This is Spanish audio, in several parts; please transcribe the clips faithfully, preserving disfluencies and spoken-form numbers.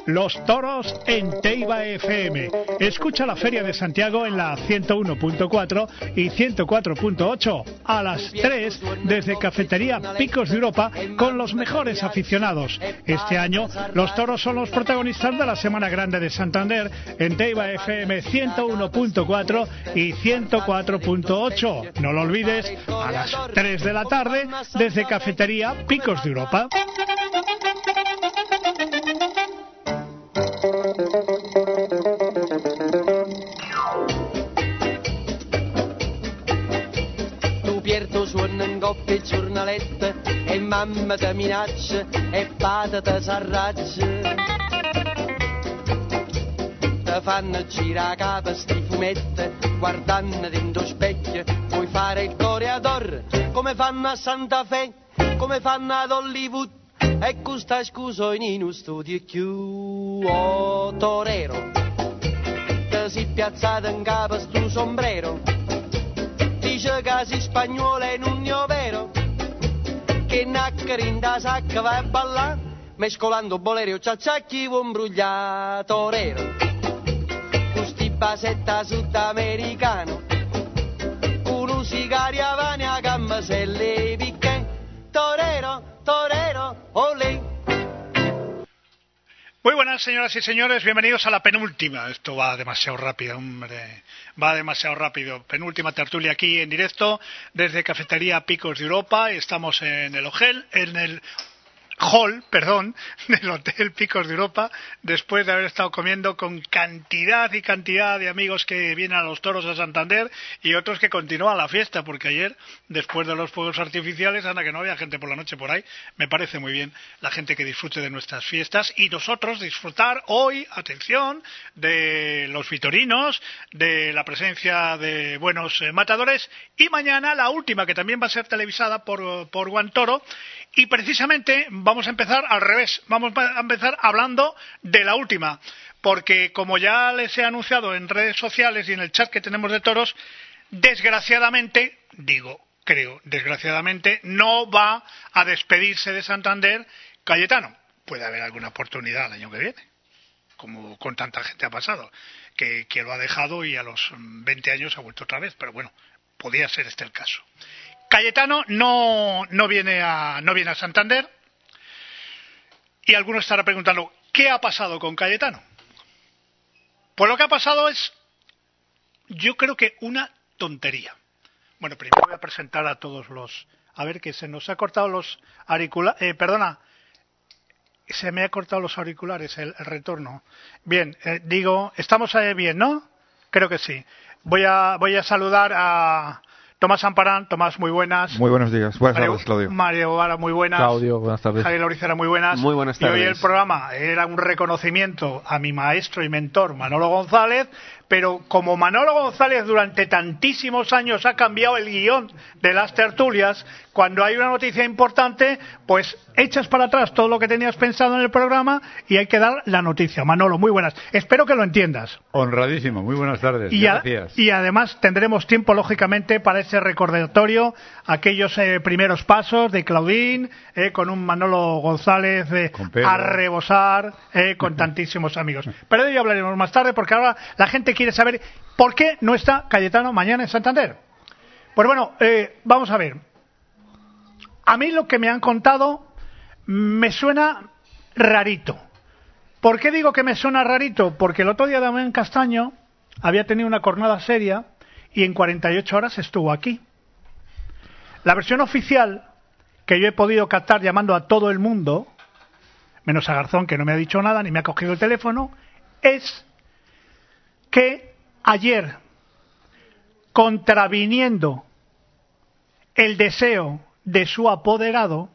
Los Toros en Teiba F M. Escucha la Feria de Santiago en la ciento uno punto cuatro y ciento cuatro punto ocho a las tres desde Cafetería Picos de Europa con los mejores aficionados. Este año los toros son los protagonistas de la Semana Grande de Santander en Teiba F M ciento uno punto cuatro y ciento cuatro punto ocho. No lo olvides, a las tres de la tarde desde Cafetería Picos de Europa. Tu Pierto suona in coppia il giornalette e mamma ti minaccia e padre ti s'arraggia. Ti fanno girare a capo sti fumetti guardando dentro specchio, puoi fare il coreador come fanno a Santa Fe, come fanno ad Hollywood. E questa scusa in uno studio più oh, torero ti si piazzato in capo sto sombrero, dice che si spagnolo è un io vero che naccari in da sacca va a ballare mescolando bolero e ciacciacchi un brugliato torero questi basetta sudamericano con un sigario avani a gamma se le picche torero torero, olé. Muy buenas, señoras y señores, bienvenidos a la penúltima. Esto va demasiado rápido, hombre, va demasiado rápido. Penúltima tertulia aquí en directo desde Cafetería Picos de Europa. Estamos en el Ogel, en el hall, perdón, del Hotel Picos de Europa, después de haber estado comiendo con cantidad y cantidad de amigos que vienen a los toros a Santander y otros que continúan la fiesta, porque ayer, después de los fuegos artificiales, anda que no había gente por la noche por ahí. Me parece muy bien la gente que disfrute de nuestras fiestas y nosotros disfrutar hoy, atención, de los vitorinos, de la presencia de buenos eh, matadores y mañana la última, que también va a ser televisada por, por Guantoro. Y precisamente vamos a empezar al revés, vamos a empezar hablando de la última, porque como ya les he anunciado en redes sociales y en el chat que tenemos de toros, desgraciadamente, digo, creo, desgraciadamente, no va a despedirse de Santander Cayetano. Puede haber alguna oportunidad el año que viene, como con tanta gente ha pasado, que, que lo ha dejado y a los veinte años ha vuelto otra vez, pero bueno, podría ser este el caso. Cayetano no, no, viene a, no viene a Santander y alguno estará preguntando ¿qué ha pasado con Cayetano? Pues lo que ha pasado es, yo creo que una tontería. Bueno, primero voy a presentar a todos los... A ver, que se nos ha cortado los auriculares... Eh, perdona, se me ha cortado los auriculares, el, el retorno. Bien, eh, digo, ¿estamos eh, bien, no? Creo que sí. Voy a, voy a saludar a... Tomás Amparán. Tomás, muy buenas. Muy buenos días. Buenas Mario, tardes, Claudio. Mario Vara, muy buenas. Claudio, buenas tardes. Javier Loricera, muy buenas. Muy buenas tardes. Y hoy el programa era un reconocimiento a mi maestro y mentor, Manolo González, pero como Manolo González durante tantísimos años ha cambiado el guión de las tertulias, cuando hay una noticia importante, pues echas para atrás todo lo que tenías pensado en el programa y hay que dar la noticia. Manolo, muy buenas. Espero que lo entiendas. Honradísimo, muy buenas tardes. Y, a, y además tendremos tiempo, lógicamente, para ese recordatorio, aquellos eh, primeros pasos de Claudín, eh, con un Manolo González eh, a rebosar, eh, con tantísimos amigos. Pero de ello hablaremos más tarde, porque ahora la gente quiere saber por qué no está Cayetano mañana en Santander. Pues bueno, eh, vamos a ver. A mí lo que me han contado me suena rarito. ¿Por qué digo que me suena rarito? Porque el otro día Damián Castaño había tenido una jornada seria y en cuarenta y ocho horas estuvo aquí. La versión oficial que yo he podido captar llamando a todo el mundo, menos a Garzón, que no me ha dicho nada ni me ha cogido el teléfono, es que ayer, contraviniendo el deseo de su apoderado,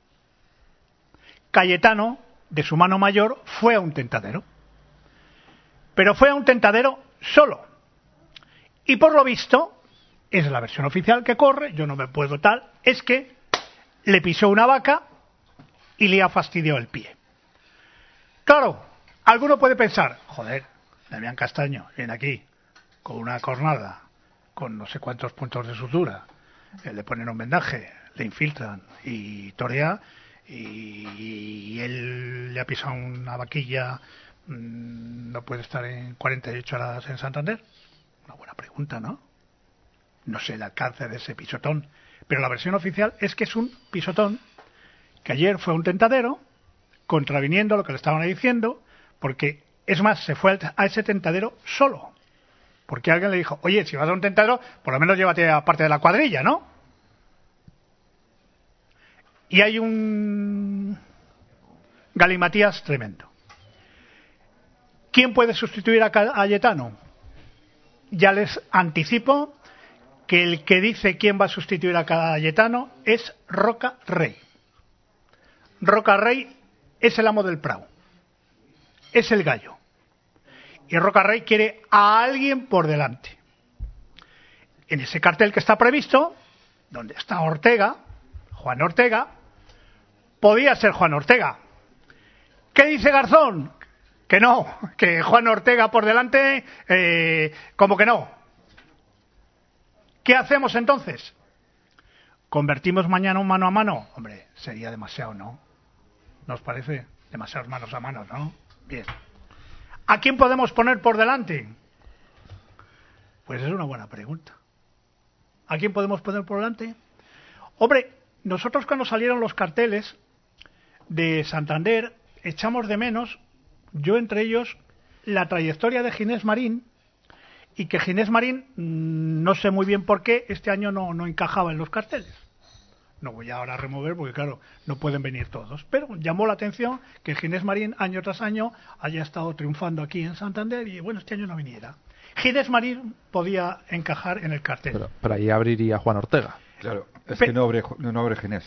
Cayetano, de su mano mayor, fue a un tentadero. Pero fue a un tentadero solo. Y por lo visto, es la versión oficial que corre, yo no me puedo tal, es que le pisó una vaca y le ha fastidiado el pie. Claro, alguno puede pensar, joder, Damián Castaño viene aquí con una cornada, con no sé cuántos puntos de sutura, eh, le ponen un vendaje, le infiltran y torea, y, y él él ya ha pisado una vaquilla, mmm, no puede estar en cuarenta y ocho horas en Santander. Una buena pregunta, ¿no? No sé el alcance de ese pisotón, pero la versión oficial es que es un pisotón que ayer fue a un tentadero, contraviniendo lo que le estaban diciendo, porque, es más, se fue a ese tentadero solo. Porque alguien le dijo, oye, si vas a un tentadero, por lo menos llévate a parte de la cuadrilla, ¿no? Y hay un galimatías tremendo. ¿Quién puede sustituir a Cayetano? Ya les anticipo que el que dice quién va a sustituir a Cayetano es Roca Rey. Roca Rey es el amo del Prado. Es el gallo. Y Roca Rey quiere a alguien por delante. En ese cartel que está previsto, donde está Ortega, Juan Ortega, podía ser Juan Ortega. ¿Qué dice Garzón? Que no, que Juan Ortega por delante, eh, como que no. ¿Qué hacemos entonces? ¿Convertimos mañana un mano a mano? Hombre, sería demasiado, ¿no? ¿Nos parece? Demasiadas manos a manos, ¿no? Bien. ¿A quién podemos poner por delante? Pues es una buena pregunta. ¿A quién podemos poner por delante? Hombre, nosotros cuando salieron los carteles de Santander echamos de menos, yo entre ellos, la trayectoria de Ginés Marín, y que Ginés Marín, no sé muy bien por qué, este año no, no encajaba en los carteles. No voy ahora a remover porque, claro, no pueden venir todos. Pero llamó la atención que Ginés Marín, año tras año, haya estado triunfando aquí en Santander y, bueno, este año no viniera. Ginés Marín podía encajar en el cartel. Pero, pero ahí abriría Juan Ortega. Claro, es Pe- que no abre, no abre Ginés.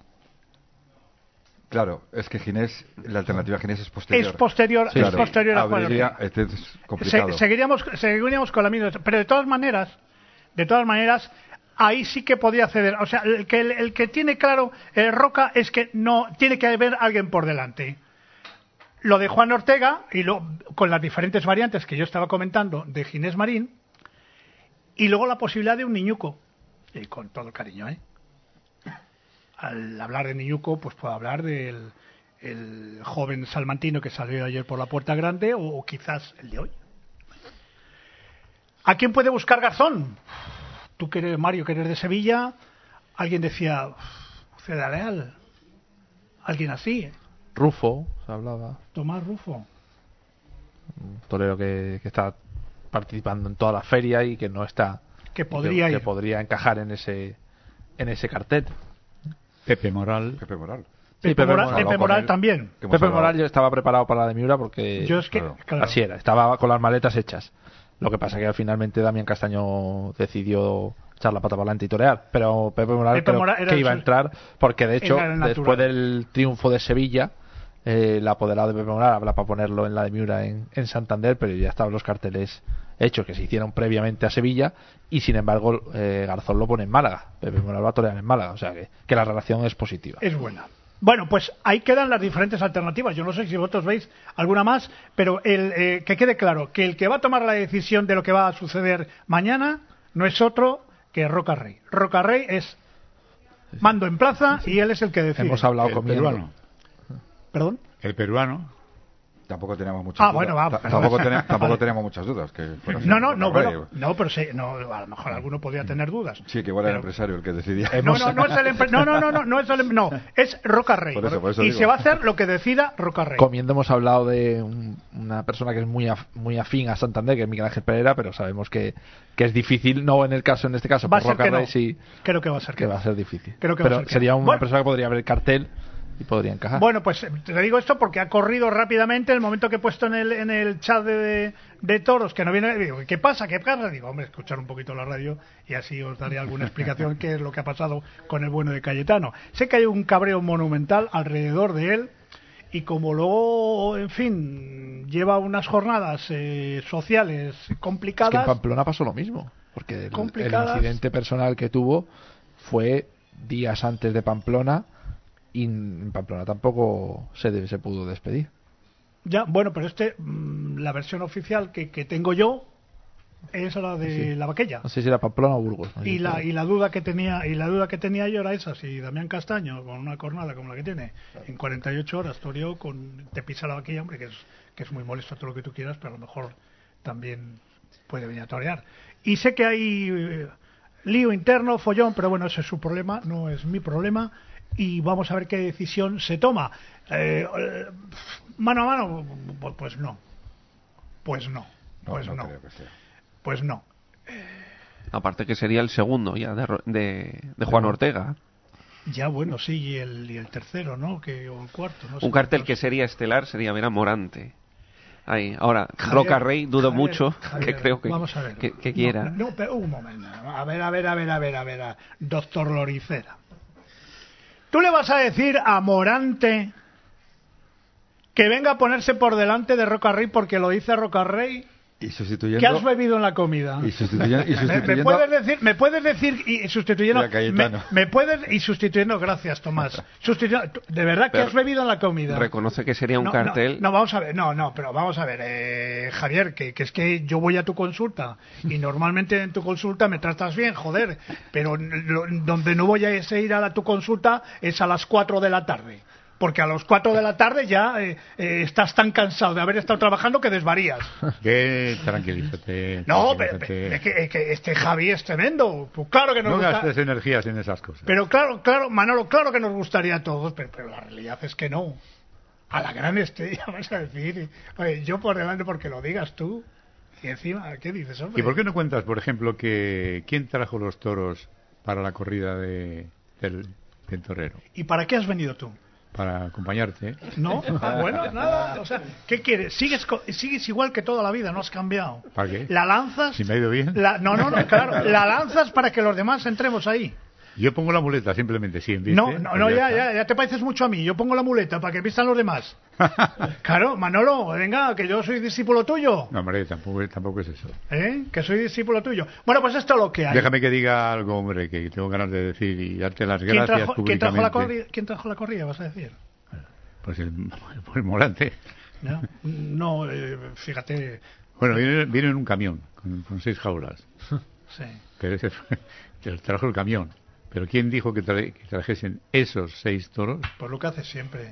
Claro, es que Ginés, la alternativa a Ginés es posterior. Es posterior, Sí, es claro. posterior a Juan Abriría, Ortega. este es complicado. Se- seguiríamos, seguiríamos con la misma, pero de todas maneras, de todas maneras, ahí sí que podía ceder. O sea, el que, el, el que tiene claro el Roca es que no tiene que haber alguien por delante. Lo de Juan Ortega, y lo, con las diferentes variantes que yo estaba comentando de Ginés Marín, y luego la posibilidad de un Niñuco, y con todo el cariño, ¿eh? Al hablar de Niñuco, pues puedo hablar del el joven salmantino que salió ayer por la Puerta Grande, o, o quizás el de hoy. ¿A quién puede buscar Garzón? Tú que eres, Mario, que eres de Sevilla, alguien decía, Ceda Leal, alguien así, Rufo, se hablaba. Tomás Rufo. Un torero que, que está participando en toda la feria y que no está. Que podría que, ir. que podría encajar en ese en ese cartel. Pepe Moral. Pepe Sí, Moral. Pepe, Pepe Moral, Moral, Pepe con Moral él. también. Que hemos Pepe hablado. Moral yo estaba preparado para la de Miura porque Yo es que, claro. claro, así era, estaba con las maletas hechas. Lo que pasa que finalmente Damián Castaño decidió echar la pata para adelante y torear, pero Pepe Moral Pepe creo Moral era que el iba a su- entrar porque de hecho era el natural. después del triunfo de Sevilla eh, el apoderado de Pepe Moral habla para ponerlo en la de Miura en, en Santander, pero ya estaban los carteles hechos que se hicieron previamente a Sevilla y sin embargo eh, Garzón lo pone en Málaga. Pepe Moral va a torear en Málaga, o sea que, que la relación es positiva. es buena. Bueno, pues ahí quedan las diferentes alternativas. Yo no sé si vosotros veis alguna más, pero el, eh, que quede claro que el que va a tomar la decisión de lo que va a suceder mañana no es otro que Roca Rey. Roca Rey es mando en plaza y él es el que decide. Hemos hablado El con peruano. ¿Perdón? El peruano. Tampoco teníamos muchas Ah, dudas. bueno, va, Ta- perdón. Tampoco, tene- tampoco Vale. teníamos muchas dudas. Que fuera No, no, Roca no, Rey. bueno, no, pero sí, no, a lo mejor alguno podría tener dudas. Sí, que igual era el Pero- empresario el que decidía. No, no, no es el empre- no, no, no, no, no es el em- no, es Roca Rey. Por eso, por eso y digo. se va a hacer lo que decida Roca Rey. Comiendo hemos hablado de un- una persona que es muy af- muy afín a Santander, que es Miguel Ángel Pereira, pero sabemos que, que es difícil, no en el caso, en este caso, Va a por ser Roca que no. Rey sí Creo que va a ser que va a ser difícil. Creo que va a pero ser que sería no. una Bueno. persona que podría abrir cartel y podría encajar. Bueno, pues eh, te digo esto porque ha corrido rápidamente el momento que he puesto en el, en el chat de, de, de toros, que no viene, digo, ¿qué pasa? ¿Qué pasa? Digo, hombre, escuchar un poquito la radio y así os daré alguna explicación qué es lo que ha pasado con el bueno de Cayetano. Sé que hay un cabreo monumental alrededor de él y como luego, en fin, lleva unas jornadas eh, sociales es que en complicadas. Pamplona pasó lo mismo, porque el, el Complicadas. incidente personal que tuvo fue días antes de Pamplona y en Pamplona tampoco se, de- se pudo despedir. Ya, bueno, pero este, mm, la versión oficial que, que tengo yo Es la de la Vaquella. No sé si era Pamplona o Burgos. No sé Y si la era. y la duda que tenía y la duda que tenía yo era esa, si Damián Castaño con una cornada como la que tiene en cuarenta y ocho horas toreó con te pisa la Vaquella, hombre, que es que es muy molesto todo lo que tú quieras, pero a lo mejor también puede venir a torear. Y sé que hay eh, lío interno, follón, pero bueno, ese es su problema, no es mi problema, y vamos a ver qué decisión se toma. Eh, eh, mano a mano, pues no. Pues no. Pues no. no, no creo que sea. Pues no. Aparte que sería el segundo ya de, Ro- de, de Juan Ortega. Ya bueno, sí, y el, y el tercero, ¿no? Que, o el cuarto, no sé. Un cartel que Entonces, sería estelar sería ver a Morante. Ahí. Ahora, Javier, Roca Rey dudo Javier, mucho Javier, que creo que, vamos a ver. que, que No, quiera. No, pero un momento. A ver, a ver, a ver, a ver, a ver, a- doctor Loricera. ¿Tú le vas a decir a Morante que venga a ponerse por delante de Roca Rey porque lo dice Roca Rey? Y sustituyendo... ¿Qué has bebido en la comida? Y sustituyendo... Y ¿Me, me sustituyendo puedes decir, me puedes decir y sustituyendo, Y a Cayetano. me, me puedes y sustituyendo, gracias Tomás, sustituyendo, de verdad que Pero has bebido en la comida. Reconoce que sería un No, cartel. No, no, vamos a ver, no, no, pero vamos a ver, eh, Javier, que, que es que yo voy a tu consulta y normalmente en tu consulta me tratas bien, joder, pero lo- donde no voy a ir a la, tu consulta es a las cuatro de la tarde. Porque a las cuatro de la tarde ya eh, eh, estás tan cansado de haber estado trabajando que desvarías. Que tranquilízate. No, pero, tranquilízate. es que, es que este Javi es tremendo. Pues claro que nos No gusta. gastes energías en esas cosas. Pero claro, claro, Manolo, claro que nos gustaría a todos, pero, pero la realidad es que no. A la gran estrella vas a decir, oye, yo por delante porque lo digas tú. Y encima, ¿qué dices, hombre? ¿Y por qué no cuentas, por ejemplo, que quién trajo los toros para la corrida de, del, del torero? ¿Y para qué has venido tú? Para acompañarte. ¿No? Ah, bueno, nada. O sea, ¿qué quieres? Sigues, co- sigues igual que toda la vida, no has cambiado. ¿Para qué? La lanzas. Si me ha ido bien. La, no, no, no, claro. La lanzas para que los demás entremos ahí. Yo pongo la muleta simplemente, sí, ¿viste? No, no, Pues no, ya, está. ya, ya te pareces mucho a mí. Yo pongo la muleta para que vistan los demás. Claro, Manolo, venga, que yo soy discípulo tuyo. No, hombre, tampoco, tampoco es eso. ¿Eh? Que soy discípulo tuyo. Bueno, pues esto es lo que hay. Déjame que diga algo, hombre, que tengo ganas de decir y darte las ¿Quién gracias trajo, ¿quién, trajo públicamente. la corrida, ¿Quién trajo la corrida, vas a decir? Pues el, el Morante. No, no eh, fíjate. Bueno, viene, viene en un camión, con, con seis jaulas. Sí. Pero ese fue, que trajo el camión. Pero ¿quién dijo que, tra- que trajesen esos seis toros? Pues lo que hace siempre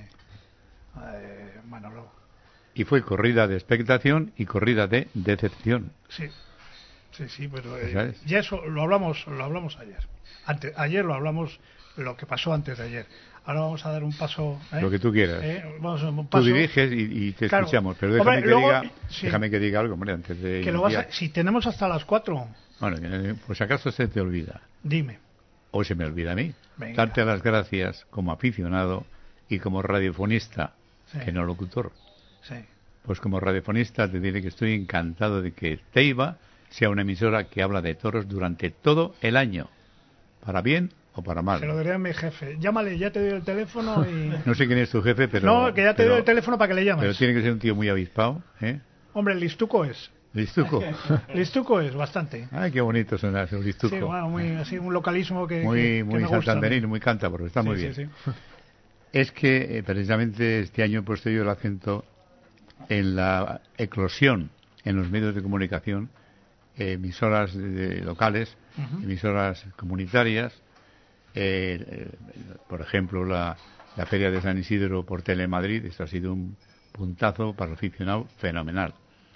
eh, Manolo. Y fue corrida de expectación y corrida de decepción. Sí, sí, sí, pero eh, ¿Sabes? ya eso lo hablamos, lo hablamos ayer. Ante, ayer lo hablamos, lo que pasó antes de ayer. Ahora vamos a dar un paso. ¿eh? Lo que tú quieras. ¿Eh? Vamos a un Tú paso. diriges y, y te Claro. escuchamos. Pero déjame, Hombre, que, luego- diga, sí. déjame que diga algo, hombre, antes de Que lo vas a- iniciar. si tenemos hasta las cuatro, Bueno, que, pues acaso se te olvida. dime. O se me olvida a mí. Venga. Darte las gracias como aficionado y como radiofonista, Sí. que no locutor. Sí. Pues como radiofonista te diré que estoy encantado de que Teiba sea una emisora que habla de toros durante todo el año, para bien o para mal. Se lo diré a mi jefe. Llámale, ya te doy el teléfono y... No sé quién es tu jefe, pero... no, que ya te pero- doy el teléfono para que le llames. Pero tiene que ser un tío muy avispado, ¿eh? Hombre, el listuco es. Listuco. Listuco es, bastante. Ay, qué bonito suena ese listuco. Sí, bueno, muy, así, un localismo que, muy que- que muy me gusta. santanderino, muy cántabro, está Sí, muy sí, bien. sí. Es que eh, precisamente este año he puesto yo el acento en la eclosión en los medios de comunicación, eh, emisoras de- de locales, Ujú. emisoras comunitarias, eh, eh, por ejemplo la, la Feria de San Isidro por Telemadrid, esto ha sido un puntazo para el aficionado fenomenal.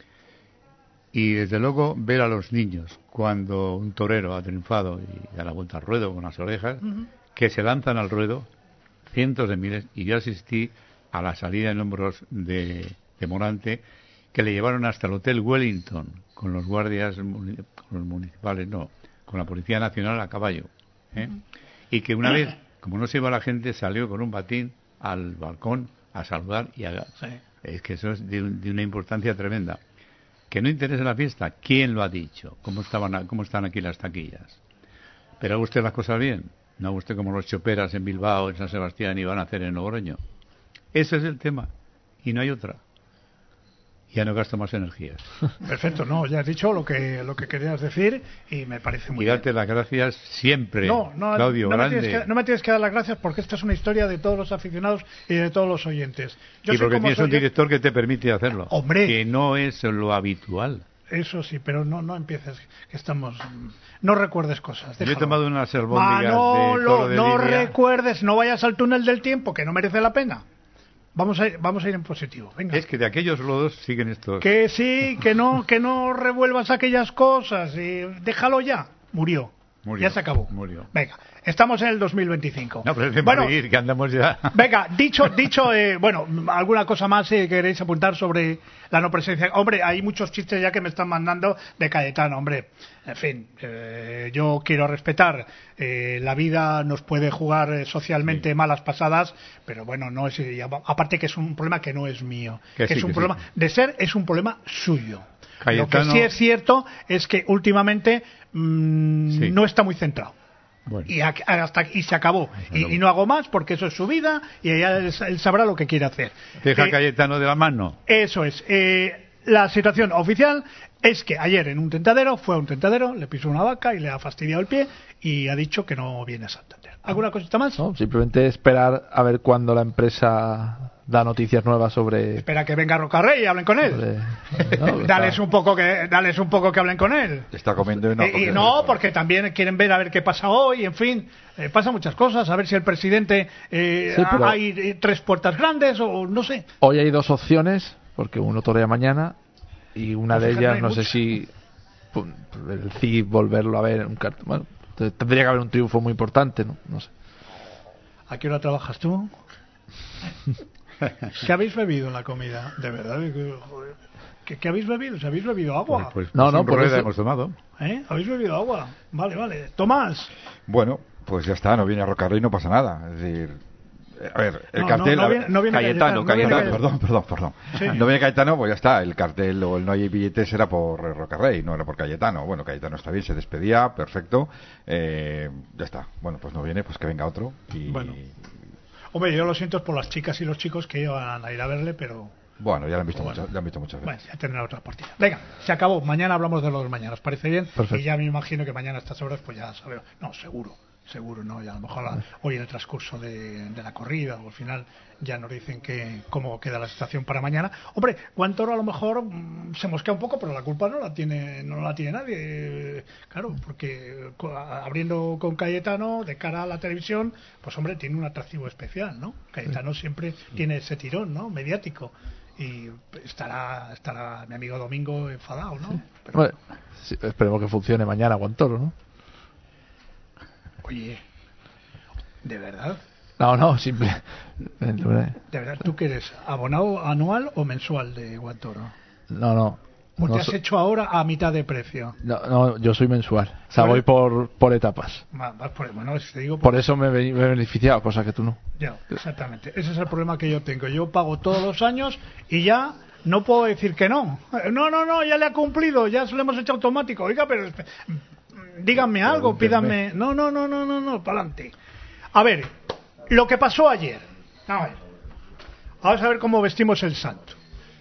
Y desde luego ver a los niños cuando un torero ha triunfado y da la vuelta al ruedo con las orejas, Ujú. que se lanzan al ruedo, cientos de miles, y yo asistí a la salida en hombros de, de Morante, que le llevaron hasta el Hotel Wellington con los guardias muni- con los municipales, no, con la Policía Nacional a caballo, ¿eh? Y que una vez, como no se iba la gente, salió con un batín al balcón a saludar y a... Sí. Es que eso es de, un- de una importancia tremenda. Que no interesa la fiesta, ¿quién lo ha dicho? ¿Cómo estaban a- cómo están aquí las taquillas? ¿Pero haga usted las cosas bien? ¿No haga usted como los choperas en Bilbao, en San Sebastián y van a hacer en Logroño? Ese es el tema. Y no hay otra. Ya no gasto más energías. Perfecto, no, ya has dicho lo que lo que querías decir y me parece muy Y darte las gracias siempre, bien. No, no, Claudio, no me grande. tienes que, no me tienes que dar las gracias porque esta es una historia de todos los aficionados y de todos los oyentes. Yo y soy porque como tienes soy un yo- director que te permite hacerlo. Hombre. Que no es lo habitual. Eso sí, pero no no empieces, que estamos... No recuerdes cosas. Yo he déjalo. tomado unas albóndigas Manolo, de toro de no Lidia. recuerdes, no vayas al túnel del tiempo, que no merece la pena. Vamos a ir, vamos a ir en positivo. Venga. Es que de aquellos lodos siguen estos. Que sí, que no, que no revuelvas aquellas cosas. Y déjalo ya. Murió. Murió, Ya se acabó. murió. Venga, estamos en el dos mil veinticinco. No, pero es de bueno, morir, que andamos ya. venga, dicho, dicho, eh, bueno, alguna cosa más eh, queréis apuntar sobre la no presencia. Hombre, hay muchos chistes ya que me están mandando de Cayetano, hombre. En fin, eh, yo quiero respetar. Eh, la vida nos puede jugar eh, socialmente Sí. malas pasadas, pero bueno, no es. Y aparte que es un problema que no es mío, Que que sí, es un que problema sí. de ser, es un problema suyo. Cayetano- Lo que sí es cierto es que últimamente mm, Sí. no está muy centrado. Bueno. Y, a- hasta, y se acabó. Se Y, acabó. y no hago más porque eso es su vida y ella, él, él sabrá lo que quiere hacer. Deja Eh, a Cayetano de la mano. Eso es. Eh, la situación oficial es que ayer en un tentadero, fue a un tentadero, le pisó una vaca y le ha fastidiado el pie y ha dicho que no viene a Santander. ¿Alguna cosita más? No, simplemente esperar a ver cuándo la empresa da noticias nuevas sobre... Espera que venga Rocarrey y hablen con él. sobre- no, Dales está- un poco que, dales un poco que hablen con él. Está comiendo y no. Eh, y no, porque también quieren ver a ver qué pasa hoy, en fin, eh, pasa muchas cosas, a ver si el presidente eh, Sí, pero- hay eh, tres puertas grandes o no sé. Hoy hay dos opciones, porque uno torea mañana y una Pues de fíjate, no ellas hay no sé mucho. si pu- el C I volverlo a ver en un cart- bueno, te- tendría que haber un triunfo muy importante, ¿no? No sé. ¿A qué hora trabajas tú? ¿Qué habéis bebido en la comida? De verdad, que, joder, ¿qué, qué habéis bebido? ¿Se habéis bebido agua? Pues, pues, No, pues no, sin por rueda eso- hemos tomado. ¿Eh? ¿Habéis bebido agua? Vale, vale. Tomás. Bueno, pues ya está, no viene a Rocarrey y no pasa nada. Es decir, eh, a ver, el No, cartel. no, no a ver, viene, no viene Cayetano, Cayetano, no viene Cayetano. Perdón, perdón, perdón. Sí. No viene Cayetano, pues ya está. El cartel o el no hay billetes era por eh, Rocarrey, no era por Cayetano. Bueno, Cayetano está bien, se despedía, perfecto. Eh, ya está. Bueno, pues no viene, pues que venga otro. Y Bueno. Hombre, yo lo siento por las chicas y los chicos que iban a ir a verle, pero bueno, ya lo han visto, Bueno. muchas, ya han visto muchas bueno, veces. ya tendrá otra partida. Venga, se acabó. Mañana hablamos de los mañana. ¿Os parece bien? Perfecto. Y ya me imagino que mañana a estas horas pues ya sabemos. No, seguro. Seguro, ¿no? Ya a lo mejor la- hoy en el transcurso de, de la corrida o al final ya nos dicen que cómo queda la situación para mañana. Hombre, Guantoro a lo mejor mm, se mosquea un poco, pero la culpa no la tiene no la tiene nadie. Eh, Claro, porque co- a- abriendo con Cayetano de cara a la televisión, pues hombre, tiene un atractivo especial, ¿no? Cayetano siempre tiene ese tirón, ¿no? Mediático. Y estará estará mi amigo Domingo enfadado, ¿no? Pero, Bueno, sí, esperemos que funcione mañana Guantoro, ¿no? oye, ¿de verdad? No, no, simple. ¿De verdad tú que eres abonado anual o mensual de Guantoro? No, no. ¿O No, te has so- hecho ahora a mitad de precio? no, no, yo soy mensual. O sea, Por- voy por, por etapas. Va- vas por- Bueno, si te digo... Por eso me he be- me he beneficiado, cosa que tú no. Ya, exactamente. Ese es el problema que yo tengo. Yo pago todos los años y ya no puedo decir que no. Eh, No, no, no, ya le ha cumplido, ya se lo hemos hecho automático. Oiga, pero espe- díganme algo, Pregúntenme. pídanme... No, no, no, no, no, no, para adelante. A ver, lo que pasó ayer. A ver. Vamos a ver cómo vestimos el santo.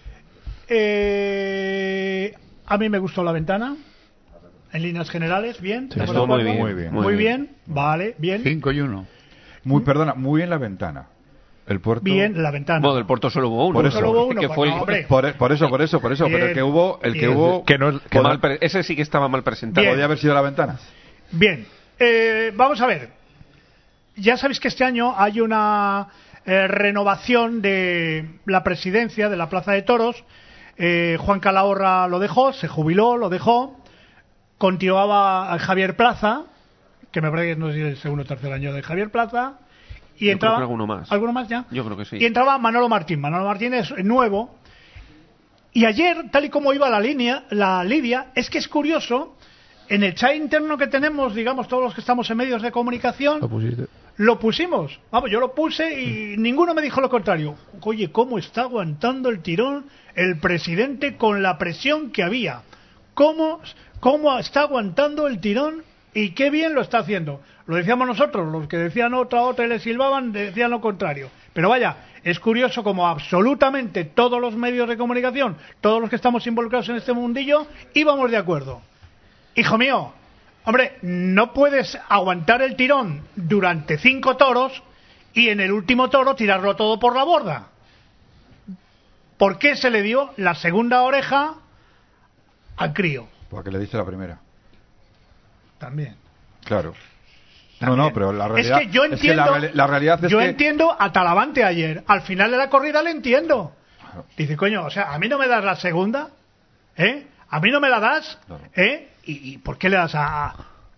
Eh, a mí me gustó la ventana. En líneas generales, bien. Sí, ¿Estamos estuvo de muy acuerdo? bien, Muy bien. Muy, muy bien. Vale, bien. Cinco y uno. Muy, perdona, muy en la ventana. El puerto. Bien, la ventana. Bueno, del Porto solo hubo uno. Por eso. Solo hubo uno, que pues fue no, el, hombre. Por, por eso, por eso, por eso. Pero el Bien, que hubo, el que bien. hubo, Que no es- que pod- mal pre- ese sí que estaba mal presentado. Bien. podía haber sido la ventana. Bien, eh, vamos a ver. Ya sabéis que este año hay una eh, renovación de la presidencia de la Plaza de Toros. Eh, Juan Calahorra lo dejó, se jubiló, lo dejó. Continuaba Javier Plaza, que me parece que no sé si es el segundo o tercer año de Javier Plaza. Y Yo entraba, creo que alguno más. ¿Alguno más ya? Yo creo que sí. Y entraba Manolo Martín. Manolo Martín es nuevo. Y ayer, tal y como iba la línea, la lidia, es que es curioso, en el chat interno que tenemos, digamos, todos los que estamos en medios de comunicación, Lo pusiste. lo pusimos. Vamos, yo lo puse y ninguno me dijo lo contrario. Oye, ¿cómo está aguantando el tirón el presidente con la presión que había? ¿Cómo, cómo está aguantando el tirón y qué bien lo está haciendo? Lo decíamos nosotros, los que decían otra, otra y le silbaban, decían lo contrario. Pero vaya, es curioso como absolutamente todos los medios de comunicación, todos los que estamos involucrados en este mundillo, íbamos de acuerdo. Hijo mío, hombre, no puedes aguantar el tirón durante cinco toros y en el último toro tirarlo todo por la borda. ¿Por qué se le dio la segunda oreja al crío. Porque le diste la primera. También. Claro. También. No, no, pero la realidad es que yo entiendo, es que la, la realidad es yo que... entiendo a Talavante ayer. Al final de la corrida le entiendo. Dice, coño, o sea, a mí no me das la segunda, ¿eh? A mí no me la das, Claro. ¿eh? ¿Y, y por qué le das a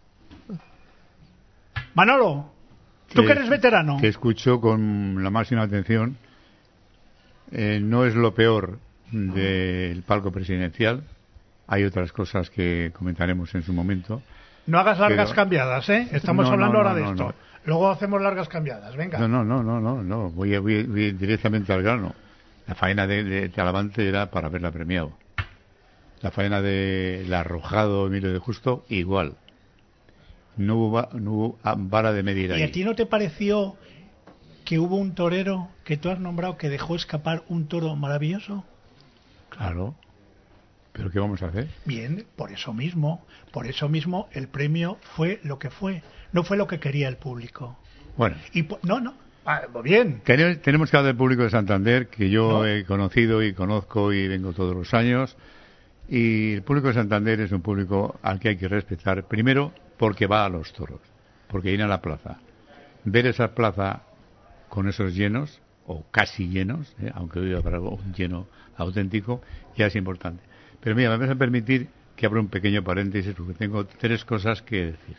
Manolo? Tú que, que eres veterano. Que escucho con la máxima atención. Eh, no es lo peor del palco presidencial. Hay otras cosas que comentaremos en su momento. No hagas largas Pero... cambiadas, ¿eh? Estamos no, hablando no, no, ahora de no, esto. no. Luego hacemos largas cambiadas, venga. No, no, no, no, no, no. Voy, voy, voy directamente al grano. La faena de, de Talavante era para haberla premiado. La faena del arrojado Emilio de Justo, igual. No hubo, no hubo vara de medir ahí. ¿Y a ti no te pareció que hubo un torero que tú has nombrado que dejó escapar un toro maravilloso? Claro. ¿Pero qué vamos a hacer? Bien, por eso mismo, por eso mismo el premio fue lo que fue, no fue lo que quería el público. Bueno. Y po- no, no, ah, bien. Tenemos, tenemos que hablar del público de Santander, que yo No. he conocido y conozco y vengo todos los años. Y el público de Santander es un público al que hay que respetar, primero porque va a los toros, porque viene a la plaza. Ver esa plaza con esos llenos, o casi llenos, ¿eh? aunque hoy habrá un lleno auténtico, ya es importante. Pero mira, me vas a permitir que abra un pequeño paréntesis porque tengo tres cosas que decir.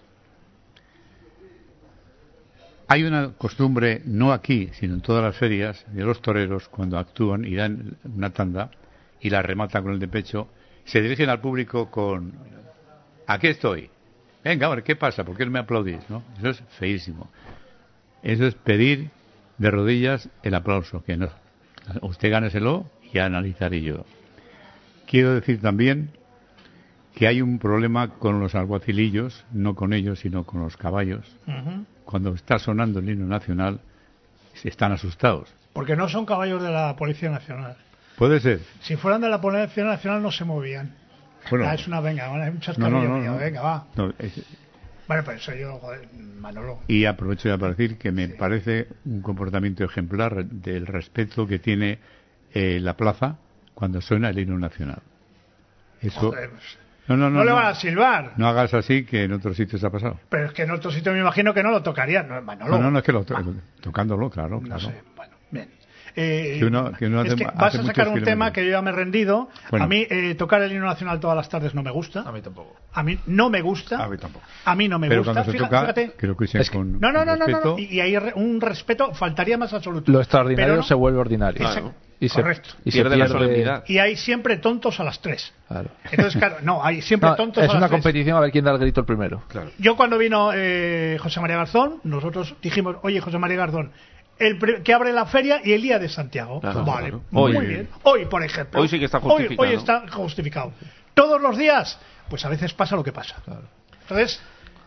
Hay una costumbre, no aquí, sino en todas las ferias, de los toreros, cuando actúan y dan una tanda y la rematan con el de pecho, se dirigen al público con: aquí estoy, venga, a ver, ¿qué pasa? ¿Por qué no me aplaudís? ¿No? Eso es feísimo. Eso es pedir de rodillas el aplauso, que no. Usted gáneselo y ya analizaré yo. Quiero decir también que hay un problema con los alguacilillos, no con ellos, sino con los caballos. Uh-huh. Cuando está sonando el himno nacional, se están asustados. Porque no son caballos de la Policía Nacional. Puede ser. Si fueran de la Policía Nacional no se movían. Bueno, Ah, es una venga, bueno, hay un no, chascarrillo no, no, mío, no. venga, va. No, es- Bueno, pero eso yo, joder, Manolo. y aprovecho ya para decir que me parece un comportamiento ejemplar del respeto que tiene eh, la plaza cuando suena el himno nacional. Eso. Joder, pues, No, no, no. no le no. van a silbar. No hagas así, que en otros sitios ha pasado. Pero es que en otro sitio me imagino que no lo tocarían. No, Manolo. No, no, no, es que lo to- Ah, tocándolo, claro, no claro. sé, bueno, bien. Eh, Que uno- que uno es hace- que hace vas a sacar muchos un tema kilómetros. que yo ya me he rendido. Bueno. A mí eh, tocar el himno nacional todas las tardes no me gusta. A mí tampoco. A mí no me gusta. A mí tampoco. A mí no me Pero gusta. cuando se Fija- toca, fíjate. que lo escuchen Es que- con No, no, con no, no, respeto. no. Y, y hay re- un respeto, faltaría más absoluto. Lo extraordinario Pero no- se vuelve ordinario. Exacto. Y se, Correcto. y se Pierde la solemnidad. Y hay siempre tontos a las tres. Claro. Entonces, claro, no, hay siempre No, tontos es a las una tres. competición a ver quién da el grito el primero. Claro. Yo cuando vino eh, José María Garzón, nosotros dijimos, oye, José María Garzón, el pri- que abre la feria y el día de Santiago. Claro, vale, claro. muy Hoy. bien. Hoy, por ejemplo. Hoy sí que está Hoy- justificado. Hoy, está justificado. Todos los días, pues a veces pasa lo que pasa. Claro. Entonces,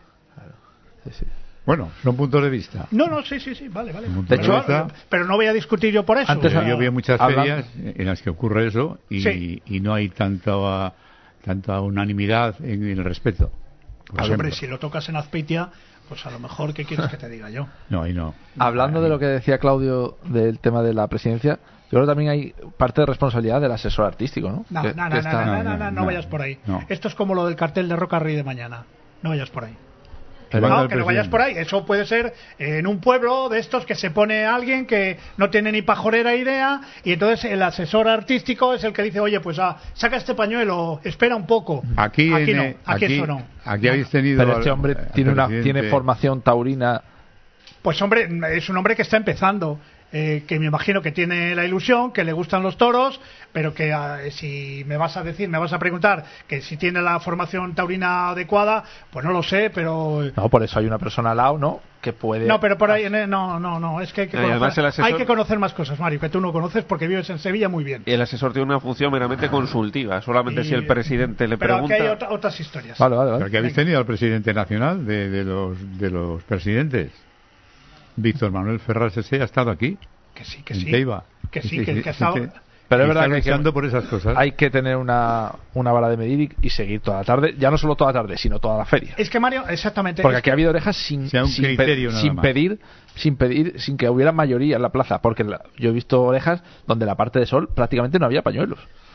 Sí, sí. Bueno, son puntos de vista. no, no, sí, sí, sí, vale, vale. De Pero, hecho, eh, pero no voy a discutir yo por eso. Antes o sea, Yo veo muchas Hablan- ferias en las que ocurre eso y, Sí. y no hay tanta, tanta unanimidad en el respeto. Por pues, ejemplo. hombre, si lo tocas en Azpeitia, pues a lo mejor, ¿qué quieres que te diga yo? No, ahí no. Hablando de lo que decía Claudio del tema de la presidencia, yo creo que también hay parte de responsabilidad del asesor artístico, ¿no? No, Que- no, no, que no, está- no, no, no, no, no, no, vayas por ahí. no. Esto es como lo del cartel de Roca Rey de mañana. No vayas por ahí. Que No, manda el que no vayas presidente. por ahí. Eso puede ser en un pueblo de estos que se pone alguien que no tiene ni pajorera idea y entonces el asesor artístico es el que dice, oye, pues ah, saca este pañuelo, espera un poco. Aquí, aquí en, no, eh, aquí, aquí, eso no. aquí No. habéis tenido. Pero al- este hombre al tiene, una, presidente- tiene formación taurina. Pues hombre, es un hombre que está empezando. Eh, que me imagino que tiene la ilusión, que le gustan los toros, pero que ah, si me vas a decir, me vas a preguntar que si tiene la formación taurina adecuada, pues no lo sé, pero No, por eso hay una persona al lado, ¿no? Que puede. no, pero por ahí eh, no, no, no, es que hay que, Y además conocer, el asesor- hay que conocer más cosas, Mario, que tú no conoces porque vives en Sevilla muy bien. Y el asesor tiene una función meramente consultiva. Solamente Y- si el presidente le pero pregunta. aquí hay otra- otras historias. Vale, vale, vale. Pero que habéis tenido al presidente nacional de, de los de los presidentes. Víctor Manuel Ferraz ese ha estado aquí, Que sí, que en sí. Teiba. Que sí, que, que ha estado- Pero es y verdad está que hay que- luchando por esas cosas. Hay que tener una, una vara de medir y, y seguir toda la tarde. Ya no solo toda la tarde, sino toda la feria. Es que Mario, exactamente. Porque es aquí ha habido orejas sin, Sea un sin, pe- criterio nada sin más. pedir, sin pedir, sin que hubiera mayoría en la plaza. Porque la- yo he visto orejas donde la parte de sol prácticamente no había pañuelos.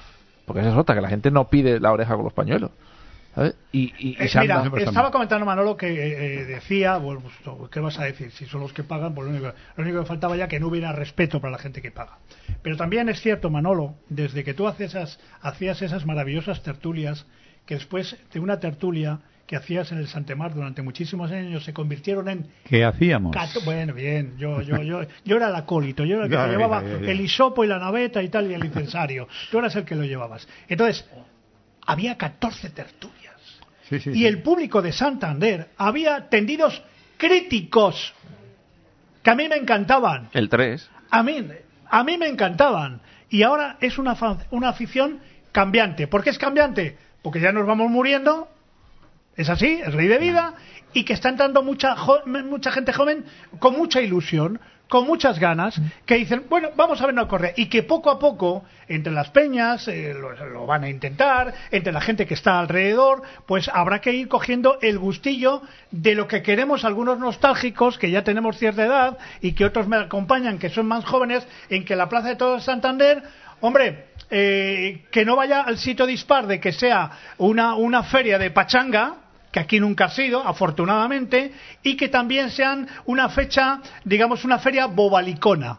Porque esa es otra, que la gente no pide la oreja con los pañuelos. ¿Sabes? Y, y, y Eh, se mira, anda- estaba comentando Manolo que eh, decía, bueno, pues, ¿qué vas a decir? Si son los que pagan, pues lo único, lo único que faltaba ya que no hubiera respeto para la gente que paga. Pero también es cierto, Manolo, desde que tú hacías esas, hacías esas maravillosas tertulias, que después de una tertulia que hacías en el Santemar durante muchísimos años se convirtieron en... ¿Qué hacíamos? Cato- bueno, bien, yo, yo, yo, yo era el acólito, yo era el que Ya, te ya, llevaba ya, ya. el hisopo y la naveta y tal y el incensario. Tú eras el que lo llevabas. Entonces, había catorce tertulias. Sí, sí, Y sí. el público de Santander había tendidos críticos que a mí me encantaban. El tres. A mí, a mí me encantaban. Y ahora es una, fa- una afición cambiante. ¿Por qué es cambiante? Porque ya nos vamos muriendo. Es así, es ley de vida. Y que está entrando mucha, jo- mucha gente joven con mucha ilusión, con muchas ganas, que dicen, bueno, vamos a ver no corre. Y que poco a poco, entre las peñas, eh, lo, lo van a intentar, entre la gente que está alrededor, pues habrá que ir cogiendo el gustillo de lo que queremos algunos nostálgicos, que ya tenemos cierta edad, y que otros me acompañan, que son más jóvenes, en que la Plaza de Toros de Santander, hombre, eh, que no vaya al sitio dispar de que sea una, una feria de pachanga, que aquí nunca ha sido, afortunadamente, y que también sean una fecha, digamos, una feria bobalicona.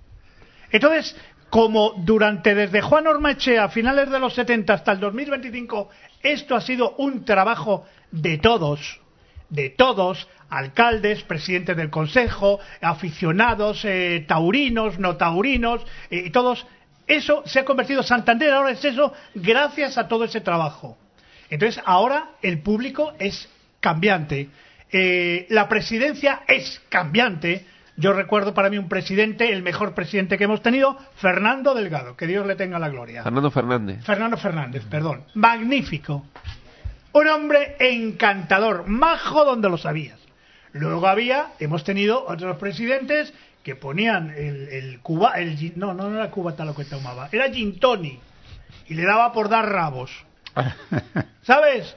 Entonces, como durante desde Juan Ormaechea a finales de los setenta hasta el dos mil veinticinco, esto ha sido un trabajo de todos, de todos, alcaldes, presidentes del consejo, aficionados, eh, taurinos, no taurinos, eh, y todos, eso se ha convertido, Santander ahora es eso, gracias a todo ese trabajo. Entonces, ahora el público es cambiante. Eh, la presidencia es cambiante. Yo recuerdo para mí un presidente, el mejor presidente que hemos tenido, Fernando Delgado, que Dios le tenga la gloria. Fernando Fernández. Fernando Fernández, perdón. Magnífico. Un hombre encantador, majo donde lo sabías. Luego había, hemos tenido otros presidentes que ponían el, el cuba, el gin- no, no era cubata lo que tomaba, era gin tonic y le daba por dar rabos. ¿Sabes?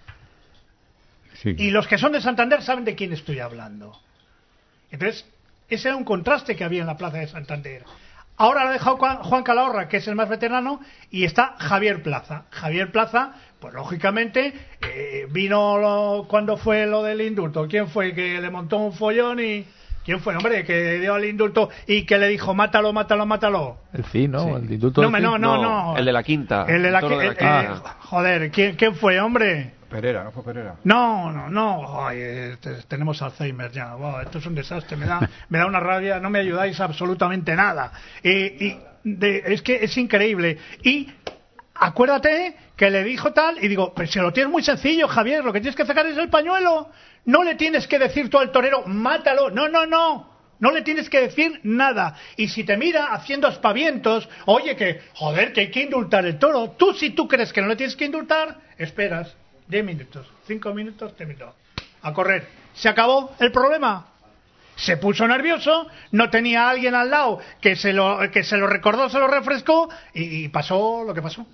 Sí. Y los que son de Santander saben de quién estoy hablando. Entonces, ese era un contraste que había en la Plaza de Santander. Ahora lo ha dejado Juan Juan Calahorra, que es el más veterano, y está Javier Plaza. Javier Plaza, pues lógicamente, eh, vino lo- cuando fue lo del indulto. ¿Quién fue que le montó un follón y... ¿Quién fue, hombre, que dio el indulto y que le dijo, mátalo, mátalo, mátalo? El C I, ¿no? Sí. El indulto No, del me- C I. no, no, no. El de la quinta. El de la, El toro que- de la eh, quinta. eh, joder, ¿quién, ¿quién fue, hombre? Pereira, ¿no fue Pereira? No, no, no. Ay, eh, te- tenemos Alzheimer ya. Wow, esto es un desastre. Me da, me da una rabia. No me ayudáis absolutamente nada. Eh, y de- es que es increíble. Y acuérdate que le dijo tal y digo, pero si lo tienes muy sencillo, Javier, lo que tienes que sacar es el pañuelo. No le tienes que decir tú al torero, mátalo. No, no, no. No le tienes que decir nada. Y si te mira haciendo aspavientos, oye, que, joder, que hay que indultar el toro. Tú, si tú crees que no le tienes que indultar, esperas diez minutos, cinco minutos, te minutos. A correr. Se acabó el problema. Se puso nervioso, no tenía a alguien al lado que se lo, que se lo recordó, se lo refrescó, y, y pasó lo que pasó.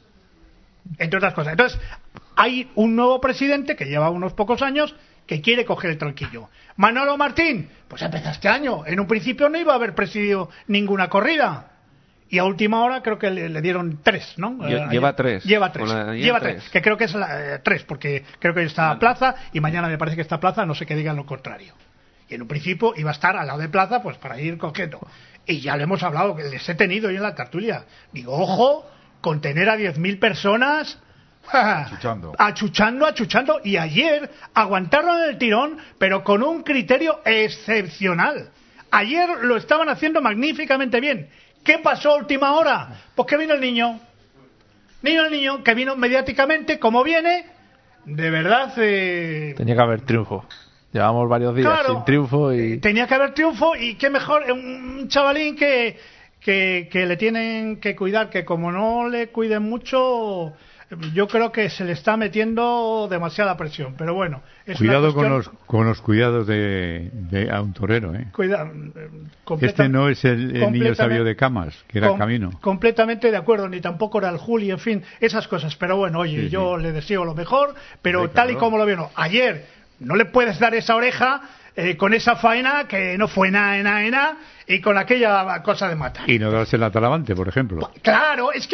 Entre otras cosas. Entonces, hay un nuevo presidente que lleva unos pocos años que quiere coger el tranquillo. Manolo Martín, pues empezó este año. En un principio no iba a haber presidido ninguna corrida. Y a última hora creo que le, le dieron tres, ¿no? Lle- Eh, lleva ayer- tres. Lleva tres. Con la- lleva Lleva tres. tres. Que creo que es la, eh, tres, porque creo que está Plaza y mañana me parece que está Plaza, no sé que digan lo contrario. Y en un principio iba a estar al lado de Plaza, pues para ir cogiendo. Y ya lo hemos hablado, que les he tenido yo en la tertulia. Digo, ojo, con tener a diez mil personas... Achuchando. achuchando, achuchando, y ayer aguantaron el tirón, pero con un criterio excepcional. Ayer lo estaban haciendo magníficamente bien. ¿Qué pasó a última hora? Pues que vino el niño. Vino el niño, que vino mediáticamente, como viene, de verdad... Eh, Tenía que haber triunfo. Llevamos varios días Claro, sin triunfo y... eh, tenía que haber triunfo, y qué mejor, un chavalín que, que, que le tienen que cuidar, que como no le cuiden mucho... Yo creo que se le está metiendo demasiada presión, pero bueno. Es Cuidado una con cuestión- los, con los cuidados de, de a un torero, ¿eh? Cuida- eh, completa- Este no es el, el niño completamente- sabio de Camas, que era com- Camino. Completamente de acuerdo, ni tampoco era el Juli, en fin, esas cosas. Pero bueno, oye, Sí, yo sí. le deseo lo mejor, pero Sí, tal y claro. como lo vieron ayer, no le puedes dar esa oreja eh, con esa faena que no fue nada, nada, nada, y con aquella cosa de matar. Y no darse la Talavante, por ejemplo. Claro, es que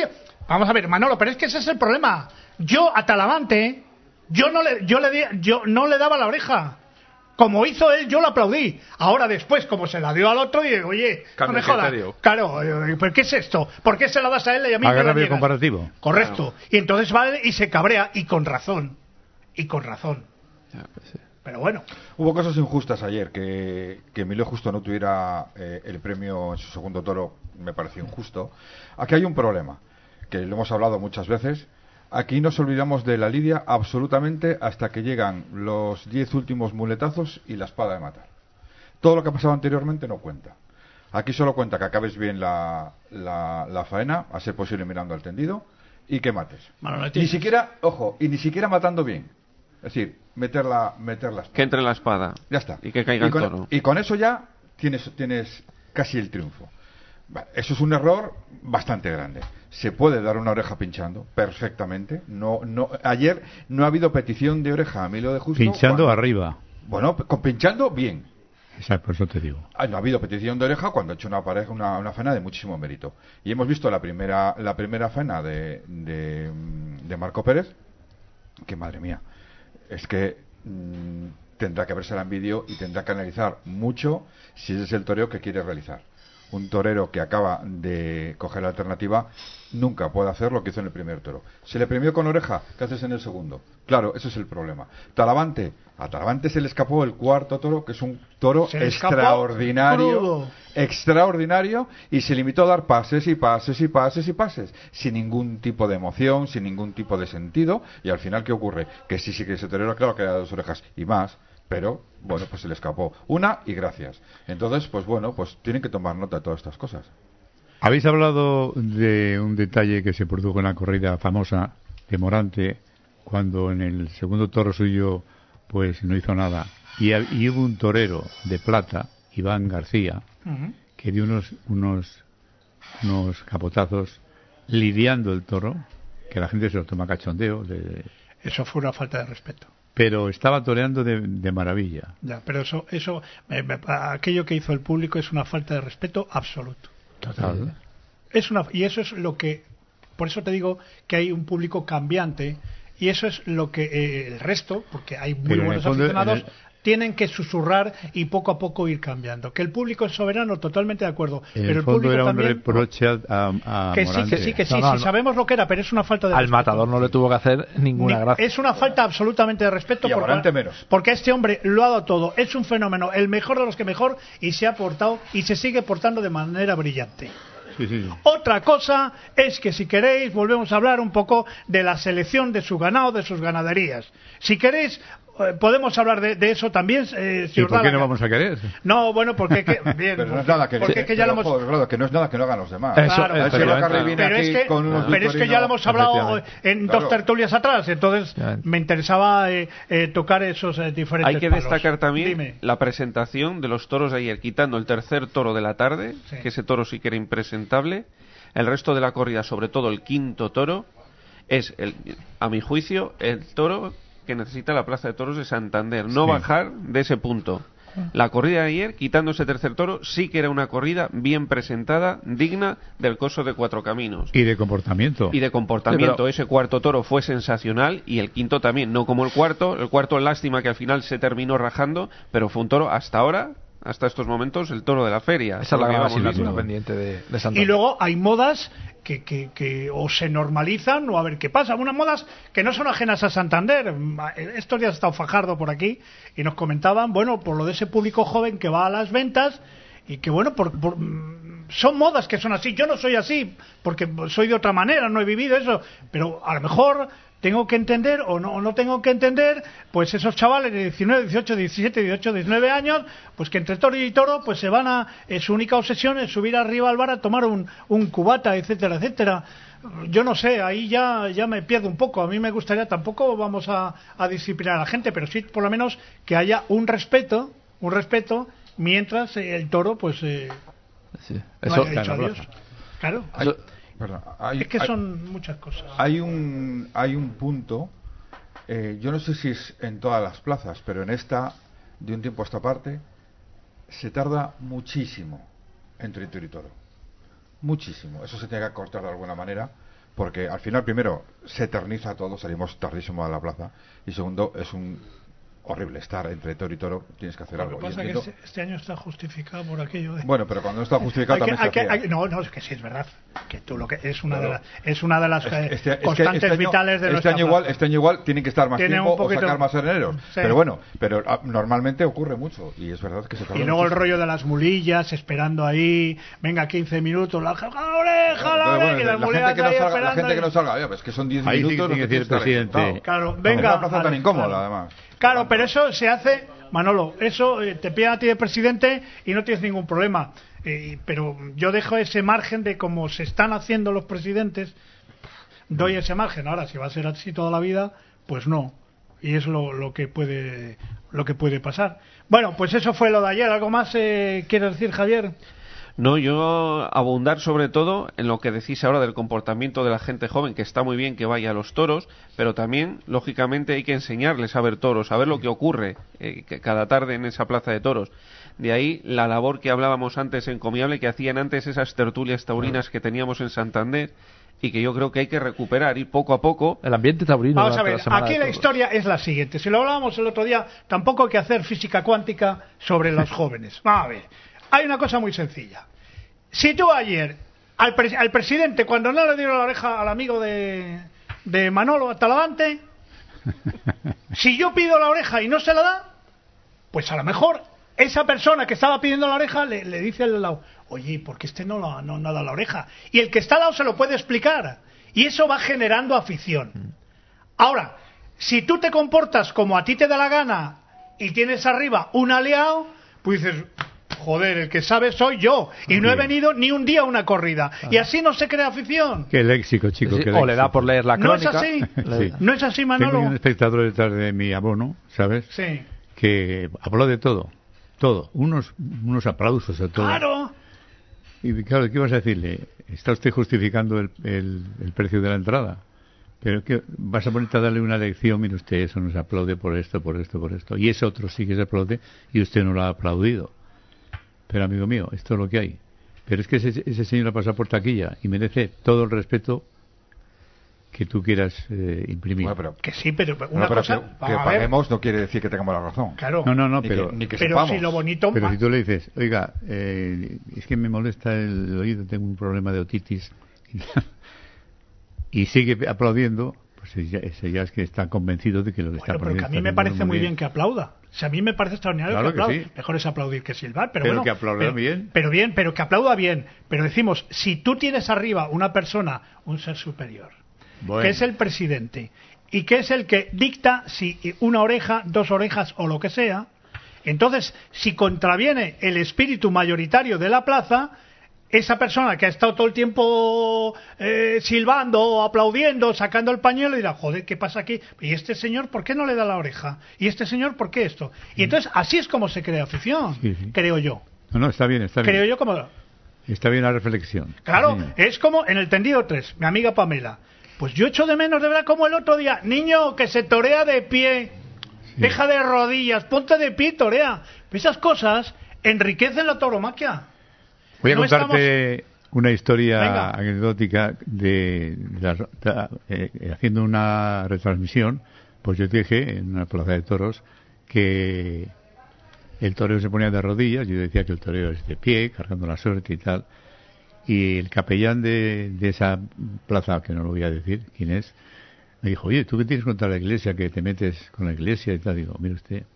Vamos a ver, Manolo, pero es que ese es el problema. Yo a Talavante, yo no le, yo le, di, yo no le daba la oreja. Como hizo él, yo lo aplaudí. Ahora después, como se la dio al otro, y digo, oye, no me jodas. Claro, ¿por qué es esto? ¿Por qué se la das a él y a mí me la niegas? Comparativo. Correcto. Claro. Y entonces va y se cabrea, y con razón. Y con razón. Ya, pues sí. Pero bueno. Hubo cosas injustas ayer, que, que Emilio Justo no tuviera eh, el premio en su segundo toro, me pareció injusto. Aquí hay un problema, que lo hemos hablado muchas veces. Aquí nos olvidamos de la lidia absolutamente hasta que llegan los diez últimos muletazos y la espada de matar. Todo lo que ha pasado anteriormente no cuenta. Aquí solo cuenta que acabes bien la, la, la faena, a ser posible mirando al tendido, y que mates. Bueno, ni siquiera, ojo, y ni siquiera matando bien. Es decir, meter la, meter la espada. Que entre la espada. Ya está. Y que caiga y con, el toro. Y con eso ya tienes, tienes casi el triunfo. Eso es un error bastante grande. Se puede dar una oreja pinchando perfectamente. No, no, ayer no ha habido petición de oreja a Emilio de Justo. Pinchando cuando, arriba. Bueno, con pinchando bien. Exacto, por eso te digo. Ah, no ha habido petición de oreja cuando ha hecho una pareja, una, una faena de muchísimo mérito. Y hemos visto la primera, la primera faena de, de, de Marco Pérez, que madre mía, es que mmm, tendrá que verse en vídeo y tendrá que analizar mucho si ese es el toreo que quiere realizar. Un torero que acaba de coger la alternativa nunca puede hacer lo que hizo en el primer toro. Se le premió con oreja, ¿qué haces en el segundo? Claro, ese es el problema. Talavante, a Talavante se le escapó el cuarto toro, que es un toro extraordinario, extraordinario, y se limitó a dar pases y pases y pases y pases, sin ningún tipo de emoción, sin ningún tipo de sentido, y al final, ¿qué ocurre? Que sí, sí que ese torero, claro que le da dos orejas y más, pero bueno, pues se le escapó una y gracias. Entonces, pues bueno, pues tienen que tomar nota de todas estas cosas. Habéis hablado de un detalle que se produjo en la corrida famosa de Morante, cuando en el segundo toro suyo pues no hizo nada, y, y hubo un torero de plata, Iván García, uh-huh. que dio unos unos unos capotazos lidiando el toro, que la gente se lo toma cachondeo. De... Eso fue una falta de respeto. Pero estaba toreando de, de maravilla. Ya, pero eso, eso, eh, aquello que hizo el público es una falta de respeto absoluto. Total. Es una, y eso es lo que, por eso te digo que hay un público cambiante, y eso es lo que eh, el resto, porque hay muy pero buenos fondo, aficionados, el... tienen que susurrar y poco a poco ir cambiando. Que el público es soberano, totalmente de acuerdo. En pero el fondo público era también... un reproche a, a que Morante. sí, que sí, que sí, no, no, sí no. sabemos lo que era, pero es una falta de Al respeto. matador no le tuvo que hacer ninguna Ni, gracia. Es una falta absolutamente de respeto. Y a Morante menos. Porque este hombre lo ha dado todo. Es un fenómeno, el mejor de los que mejor, y se ha portado y se sigue portando de manera brillante. Sí, sí, sí. Otra cosa es que, si queréis, volvemos a hablar un poco de la selección de su ganado, de sus ganaderías. Si queréis, eh, podemos hablar de, de eso también. Eh, si ¿Y por qué no vamos a querer? No, bueno, porque que, bien, pero no es nada que, porque sí, que ya pero, lo hemos... joder, claro, que no es nada que no hagan los demás. Eso, claro, eso, pero, claro. viene pero, aquí es que, con unos pero es que ya lo hemos hablado en claro. dos tertulias atrás, entonces me interesaba eh, eh, tocar esos eh, diferentes Hay que palos. destacar también Dime. la presentación de los toros de ayer, quitando el tercer toro de la tarde, Sí. que ese toro sí que era impresentable. El resto de la corrida, sobre todo el quinto toro, es, el, a mi juicio, el toro que necesita la Plaza de Toros de Santander. No Sí. bajar de ese punto. La corrida de ayer, quitando ese tercer toro, sí que era una corrida bien presentada, digna del coso de Cuatro Caminos. Y de comportamiento. Y de comportamiento. Sí, pero... Ese cuarto toro fue sensacional, y el quinto también. No como el cuarto. El cuarto, lástima que al final se terminó rajando, pero fue un toro hasta ahora... hasta estos momentos, el toro de la feria. Esa es la gran asignatura visto. pendiente de, de Santander. Y luego hay modas que, que, que o se normalizan o a ver qué pasa. Unas modas que no son ajenas a Santander. Estos días ha estado Fajardo por aquí y nos comentaban, bueno, por lo de ese público joven que va a las ventas y que, bueno, por, por, son modas que son así. Yo no soy así porque soy de otra manera, no he vivido eso, pero a lo mejor... tengo que entender o no, o no tengo que entender, pues esos chavales de diecinueve, dieciocho, diecisiete, dieciocho, diecinueve años, pues que entre toro y toro, pues se van a, eh, su única obsesión es subir arriba al bar a tomar un, un cubata, etcétera, etcétera. Yo no sé, ahí ya, ya me pierdo un poco. A mí me gustaría, tampoco vamos a, a disciplinar a la gente, pero sí por lo menos que haya un respeto, un respeto, mientras eh, el toro, pues, eh, sí. no Eso, haya dicho claro, adiós. Claro. Hay, perdón, hay, Es que hay, son muchas cosas. Hay un, hay un punto, eh, yo no sé si es en todas las plazas, pero en esta, de un tiempo a esta parte, se tarda muchísimo entre toro y toro. Muchísimo. Eso se tiene que cortar de alguna manera, porque al final, primero, se eterniza todo, salimos tardísimo a la plaza, y segundo, es un horrible estar entre toro y toro, tienes que hacer Lo algo. que Y pasa es que entiendo- este, este año está justificado por aquello de... Bueno, pero cuando no está justificado Hay que- también se hay que- hacía. hay- no, no, es que sí es verdad. Que tú lo que es una Claro. de las es una de las Es- eh, este, es que constantes este año, vitales de este nuestra año igual plaza. este año igual tienen que estar más Tiene tiempo un poquito- o sacar más areneros, Sí. pero bueno, pero ah, normalmente ocurre mucho y es verdad que se tarda Y luego el muchísimo. rollo de las mulillas, esperando ahí, venga quince minutos, la, la oreja, la Entonces, oreja, bueno, y las la mulillas gente que no ahí salga, la esperando gente que no ahí. salga, oye, pues que son diez Ahí sí que minutos, tiene no que decir tienes el estar ahí presidente. sentado. Claro, Es venga, una plaza tan vale, incómoda, claro. además. Claro, pero eso se hace, Manolo, eso eh, te pide a ti de presidente y no tienes ningún problema. Eh, pero yo dejo ese margen de cómo se están haciendo los presidentes, doy ese margen. Ahora, si va a ser así toda la vida, pues no. Y es lo, lo que puede lo que puede pasar. Bueno, pues eso fue lo de ayer. ¿Algo más eh, quieres decir, Javier? No, yo abundar sobre todo en lo que decís ahora del comportamiento de la gente joven, que está muy bien que vaya a los toros, pero también, lógicamente, hay que enseñarles a ver toros, a ver lo que ocurre eh, que cada tarde en esa plaza de toros. De ahí la labor que hablábamos antes encomiable, que hacían antes esas tertulias taurinas que teníamos en Santander, y que yo creo que hay que recuperar, ir poco a poco. El ambiente taurino. Vamos a durante ver, la semana aquí de la toros. historia es la siguiente. Si lo hablábamos el otro día, tampoco hay que hacer física cuántica sobre los jóvenes. Vamos a ver, hay una cosa muy sencilla. Si tú ayer, al, pre- al presidente, cuando no le dieron la oreja al amigo de, de Manolo Talavante, si yo pido la oreja y no se la da, pues a lo mejor esa persona que estaba pidiendo la oreja le, le dice al lado, oye, ¿por qué este no, la, no, no da la oreja? Y el que está al lado se lo puede explicar. Y eso va generando afición. Ahora, si tú te comportas como a ti te da la gana y tienes arriba un aliado, pues dices, joder, el que sabe soy yo. Y no he venido ni un día a una corrida. Y así no se crea afición. Qué léxico, chico. Sí, qué o le da léxico. por leer la ¿No es crónica. así? Sí. ¿No es así, Tengo Manolo? un espectador detrás de mi abono, ¿sabes? Sí. Que habló de todo. Todo. Unos, unos aplausos a todo. Claro. Y claro, ¿qué ibas a decirle? Está usted justificando el, el, el precio de la entrada. Pero que vas a ponerte a darle una lección, mire usted, eso nos aplaude por esto, por esto, por esto. Y ese otro sí que se aplaude y usted no lo ha aplaudido. Pero amigo mío, esto es lo que hay. Pero es que ese, ese señor ha pasado por taquilla y merece todo el respeto que tú quieras eh, imprimir. Bueno, pero, Que sí, pero una no, pero cosa... que, que vamos a ver, paguemos no quiere decir que tengamos la razón. claro. No, no, no, Ni pero... que, ni que pero sepamos. si lo bonito... Pero si tú le dices, oiga, eh, es que me molesta el oído, tengo un problema de otitis, y sigue aplaudiendo, pues ese ya, ese ya es que está convencido de que lo que está Bueno, pero que aplaudiendo a mí está me haciendo parece muy bien que aplauda. O sea, a mí me parece extraordinario Claro que que aplaude. sí. Mejor es aplaudir que silbar, pero, Pero bueno. que aplauda pero, bien. Pero bien, pero que aplauda bien. Pero decimos, si tú tienes arriba una persona, un ser superior, Bueno. que es el presidente, y que es el que dicta si una oreja, dos orejas o lo que sea, entonces, si contraviene el espíritu mayoritario de la plaza, esa persona que ha estado todo el tiempo eh, silbando, aplaudiendo, sacando el pañuelo, dirá, joder, ¿qué pasa aquí? ¿Y este señor por qué no le da la oreja? ¿Y este señor por qué esto? Y entonces, así es como se crea afición, Sí, sí. creo yo. No, no, está bien, está bien. Creo yo como... Está bien la reflexión. Claro, Sí. es como en el tendido tres, mi amiga Pamela. Pues yo echo de menos de verdad como el otro día, niño que se torea de pie, Sí. deja de rodillas, ponte de pie y torea. Esas cosas enriquecen la tauromaquia. Voy a No contarte una historia Venga. anecdótica de, de las- de- eh, haciendo una retransmisión. Pues yo dije en una plaza de toros que el toreo se ponía de rodillas, yo decía que el toreo es de pie, cargando la suerte y tal. Y el capellán de, de esa plaza, que no lo voy a decir quién es, me dijo, oye, ¿tú qué tienes contra la iglesia, que te metes con la iglesia y tal? Digo, mire usted.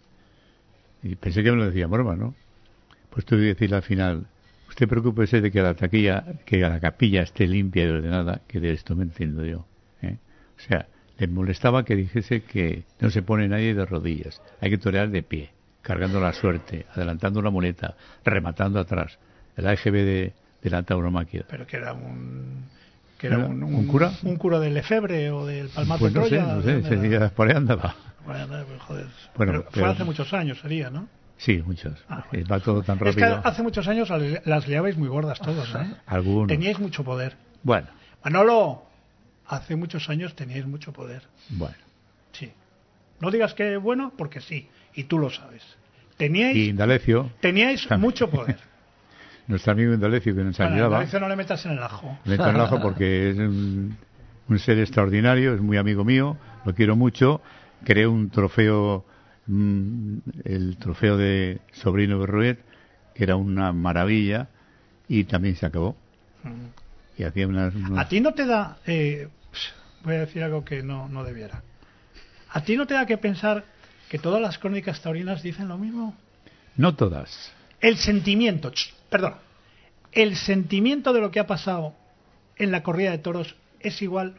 Y pensé que me lo decía en broma, ¿no? Pues tuve que decirle al final, usted preocúpese de que la taquilla, que la capilla esté limpia y ordenada, que de esto me entiendo yo. ¿eh? O sea, le molestaba que dijese que no se pone nadie de rodillas, hay que torear de pie, cargando la suerte, adelantando una muleta, rematando atrás. El A G B de, de la tauromaquia. Pero que era un... Que era ¿Era un, un cura? Un cura del Lefebvre o del Palmar Pues de no sé, Troya. no sé, ¿dónde ese era? día por ahí andaba. Bueno, pues, joder. Bueno, pero fue pero- hace muchos años, sería, ¿no? Sí, muchos. Ah, Eh, Va todo tan Es que rápido. hace muchos años al- las liabais muy gordas todos, ¿eh? Algunos. Teníais mucho poder. Bueno, Manolo, hace muchos años teníais mucho poder. bueno. Sí. No digas que bueno, porque sí. Y tú lo sabes. Teníais, Y Indalecio, teníais también. mucho poder. nuestro amigo Indalecio que nos Bueno, ayudaba. a veces no le metas en el ajo. Me meto en el ajo porque es un, un ser extraordinario, es muy amigo mío, lo quiero mucho. Creé un trofeo, mmm, el trofeo de Sobrino Berruet, que era una maravilla, y también se acabó. Y hacía unas, unas... ¿A ti no te da, eh, voy a decir algo que no, no debiera, ¿a ti no te da que pensar que todas las crónicas taurinas dicen lo mismo? No todas. El sentimiento, ch, perdón, el sentimiento de lo que ha pasado en la corrida de toros es igual.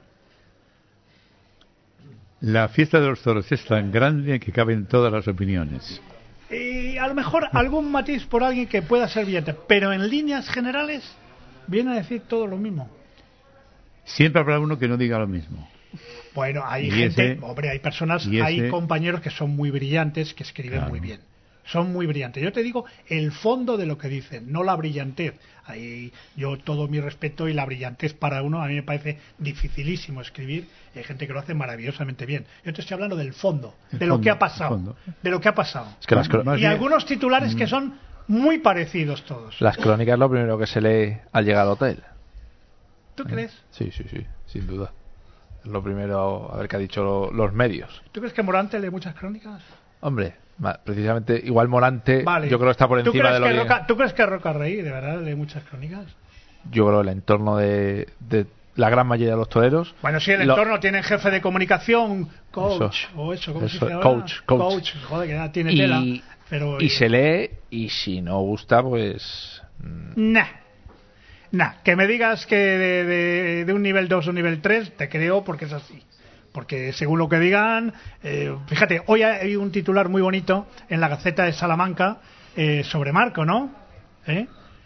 La fiesta de los toros es tan grande que caben todas las opiniones. Y a lo mejor algún matiz por alguien que pueda ser brillante, pero en líneas generales viene a decir todo lo mismo. Siempre habrá uno que no diga lo mismo. Bueno, hay y gente, ese, hombre, hay personas, ese, hay compañeros que son muy brillantes, que escriben claro. muy bien. Son muy brillantes. Yo te digo el fondo de lo que dicen, no la brillantez. Ahí yo todo mi respeto, y la brillantez para uno a mí me parece dificilísimo escribir. Hay gente que lo hace maravillosamente bien. Yo te estoy hablando del fondo, el de fondo, lo que ha pasado, de lo que ha pasado. Es que las Más y bien, algunos titulares que son muy parecidos todos. Las crónicas es lo primero que se lee al llegar al hotel. ¿Tú crees? Sí, sí, sí, sin duda. Es lo primero a ver qué ha dicho lo, los medios. ¿Tú crees que Morante lee muchas crónicas? Hombre, precisamente igual Morante, Vale. yo creo que está por ¿Tú encima crees de lo que que... Roca, ¿Tú crees que Roca Rey de verdad lee muchas crónicas? Yo creo el entorno de, de la gran mayoría de los toreros. Bueno, sí, el lo... entorno tiene jefe de comunicación, coach, eso, o eso, ¿cómo eso, se dice ahora? coach, coach. Coach, joder, que ya tiene y, tela. Pero, y se lee, y si no gusta, pues... Nah. Nah, que me digas que de, de, de un nivel dos o un nivel tres, te creo porque es así. Porque según lo que digan, eh, fíjate, hoy hay un titular muy bonito en la Gaceta de Salamanca eh, sobre Marco, ¿no? ¿Eh?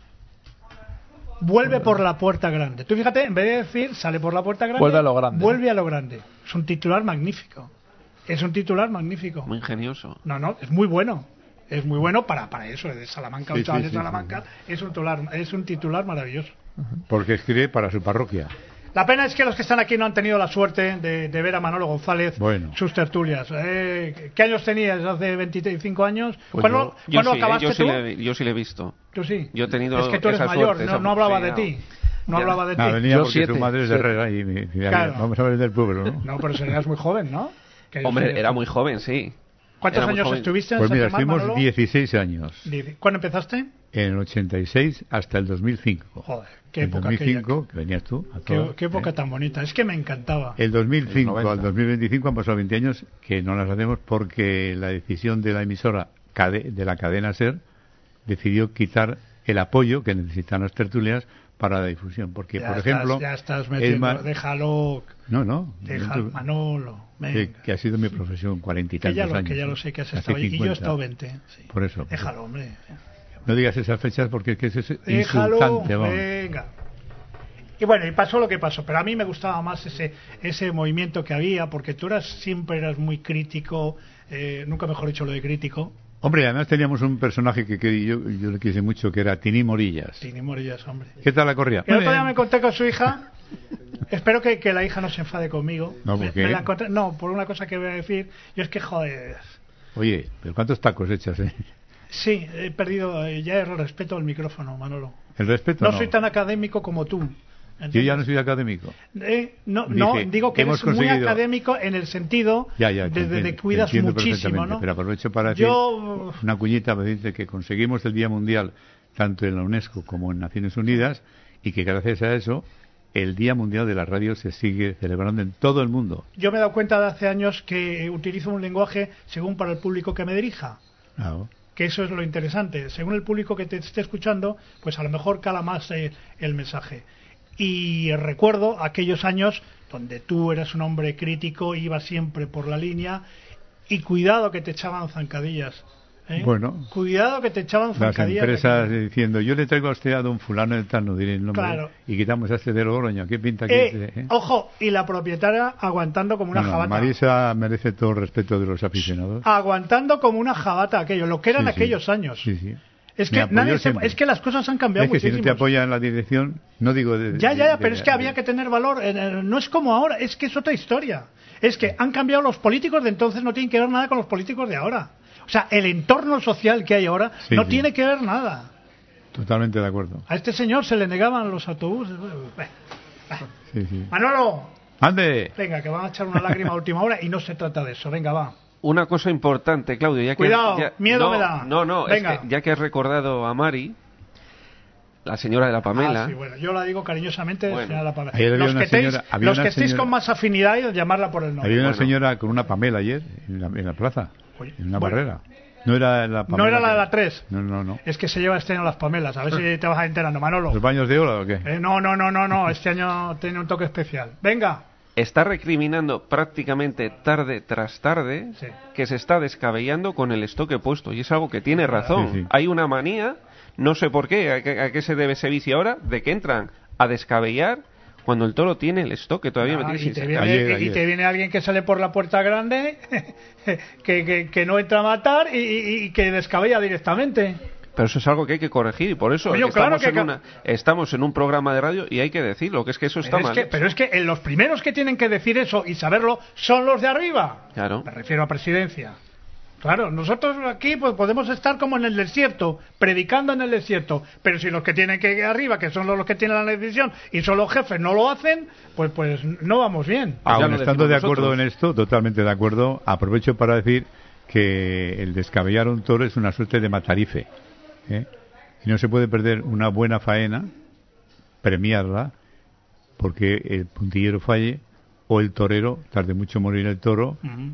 Vuelve por la puerta grande. Tú fíjate, en vez de decir sale por la puerta grande, vuelve a lo grande. Vuelve a lo grande. Es un titular magnífico. Es un titular magnífico. Muy ingenioso. No, no, es muy bueno. Es muy bueno para, para eso, de Salamanca, sí, un chaval sí, de sí, Salamanca, sí, sí. Es, un titular, es un titular maravilloso. Porque escribe para su parroquia. La pena es que los que están aquí no han tenido la suerte de, de ver a Manolo González, bueno. sus tertulias. Eh, ¿Qué años tenías? ¿Hace veinticinco años? Pues ¿Cuándo, yo, ¿cuándo yo sí, acabaste yo sí tú? Le, yo sí le he visto. ¿Tú sí? Yo he tenido es que tú eres esa mayor, suerte, no, esa... no hablaba sí, de no. ti. No Ya. hablaba de No, ti. venía Yo porque siete, su madre es de siete. Herrera y me, me, Claro. vamos a ver del pueblo, ¿no? No, pero serías muy joven, ¿no? Que yo Hombre, soy- era muy joven, sí. ¿Cuántos era muy años joven. estuviste en Pues San mira, Germán, estuvimos Manolo? dieciséis años. Dieci- ¿Cuándo empezaste? En el ochenta y seis hasta el dos mil cinco. Joder, qué el época dos mil cinco, aquella. que venías tú. A Qué, todo, qué época ¿eh? tan bonita. Es que me encantaba. El dos mil cinco El noventa. al dos mil veinticinco han pasado veinte años que no las hacemos porque la decisión de la emisora cade- de la cadena SER decidió quitar el apoyo que necesitan las tertulias para la difusión. Porque, Ya por estás- ejemplo, ya estás es metiendo. más- Déjalo. no, no, Déjalo, dentro- Manolo. que, Venga. que ha sido mi profesión cuarenta y Que tantos ya, lo, años. que ya ¿no? lo sé que has Hace estado ahí. Y yo he cincuenta. estado veinte. Sí. Por eso. Déjalo, hombre. No digas esas fechas porque es que es Déjalo. insultante. Vamos. Venga. Y bueno, y pasó lo que pasó. Pero a mí me gustaba más ese ese movimiento que había, porque tú eras siempre eras muy crítico. Eh, nunca mejor dicho lo de crítico. Hombre, además teníamos un personaje que, que yo, yo le quise mucho, que era Tini Morillas. Tini Morillas, hombre. ¿Qué tal la corría? El Muy otro día bien. me encontré con su hija. Espero que, que la hija no se enfade conmigo. No, ¿por Me- qué? me la encontré- no, por una cosa que voy a decir. Yo es que, joder. Oye, pero ¿cuántos tacos echas, eh? Sí, he perdido eh, ya el respeto al micrófono, Manolo. El respeto No, no. soy tan académico como tú. Yo ya no soy académico. Eh, no, Dije, no, digo que hemos eres muy conseguido- académico en el sentido Ya, ya, de, te de- de entiendo, cuidas te entiendo muchísimo, perfectamente, ¿no? pero aprovecho para decir Yo, una cuñita, me dice que conseguimos el Día Mundial tanto en la UNESCO como en Naciones Unidas y que gracias a eso el Día Mundial de la Radio se sigue celebrando en todo el mundo. yo me he dado cuenta de hace años que utilizo un lenguaje según para el público que me dirija. Claro. Que eso es lo interesante. Según el público que te esté escuchando, pues a lo mejor cala más eh, el mensaje. Y recuerdo aquellos años donde tú eras un hombre crítico, ibas siempre por la línea y cuidado que te echaban zancadillas. ¿eh? Bueno, cuidado que te echaban las zancadillas. empresas de que- diciendo, yo le traigo a usted a don fulano de tal, no diré el nombre, Claro. y quitamos a este de Logroño, ¿qué pinta aquí? Eh, este, eh? Ojo, y la propietaria aguantando como una No, no, jabata. Marisa merece todo el respeto de los aficionados. Aguantando como una jabata aquello, lo que eran Sí, sí. aquellos años. Sí, sí. Es Me que apoyó nadie se- siempre. es que las cosas han cambiado Es que si no te muchísimo. apoya en la dirección, no digo de... Ya, ya, de- ya, pero de- es que había de- que tener valor. eh, eh, No es como ahora, es que es otra historia. Es que han cambiado los políticos de entonces, no tienen que ver nada con los políticos de ahora. O sea, el entorno social que hay ahora Sí, no sí. tiene que ver nada. Totalmente de acuerdo. A este señor se le negaban los autobuses. Bueno, Sí, sí. Manolo, ¡Ande! Venga, que van a echar una lágrima a última hora y no se trata de eso. Venga, va. Una cosa importante, Claudio, ya que... Cuidado, ya, miedo no, me da. No, no, Venga. es que ya que has recordado a Mari, la señora de la Pamela... Ah, sí, bueno, yo la digo cariñosamente, Bueno. señora Pamela. Ayer había Los una que, estéis, señora- había los una que estéis señora- con más afinidad, llamarla por el nombre. Había una Bueno. señora con una Pamela ayer en la, en la plaza, Oye, en una bueno. barrera. No era la Pamela No era la de que- la tres. No, no, no. Es que se lleva este año las Pamelas. A ver si te vas enterando, Manolo. ¿Los baños de ola o qué? Eh, no, no, no, no, no. Este año tiene un toque especial. Venga. Está recriminando prácticamente tarde tras tarde Sí. que se está descabellando con el estoque puesto. Y es algo que tiene razón. Sí, sí. Hay una manía, no sé por qué, a qué, a qué se debe ese vicio ahora, de que entran a descabellar cuando el toro tiene el estoque todavía Ah, metido y, sin te sacar. viene, Ayer, y ayer. te viene alguien que sale por la puerta grande, que, que, que no entra a matar y, y- y que descabella directamente. Pero eso es algo que hay que corregir y por eso Coño, estamos, claro que en ca- una- estamos en un programa de radio y hay que decirlo, que es que eso está Pero es, mal. que, hecho. pero es que en los primeros que tienen que decir eso y saberlo son los de arriba. Claro. Me refiero a presidencia. Claro, nosotros aquí pues podemos estar como en el desierto, predicando en el desierto, pero si los que tienen que ir arriba, que son los que tienen la decisión y son los jefes, no lo hacen, pues pues no vamos bien. Ah, ya Aún lo estando decimos de acuerdo nosotros. en esto, totalmente de acuerdo, aprovecho para decir que el descabellar un toro es una suerte de matarife, ¿eh? Y no se puede perder una buena faena, premiarla, porque el puntillero falle o el torero tarde mucho en morir el toro Ujú.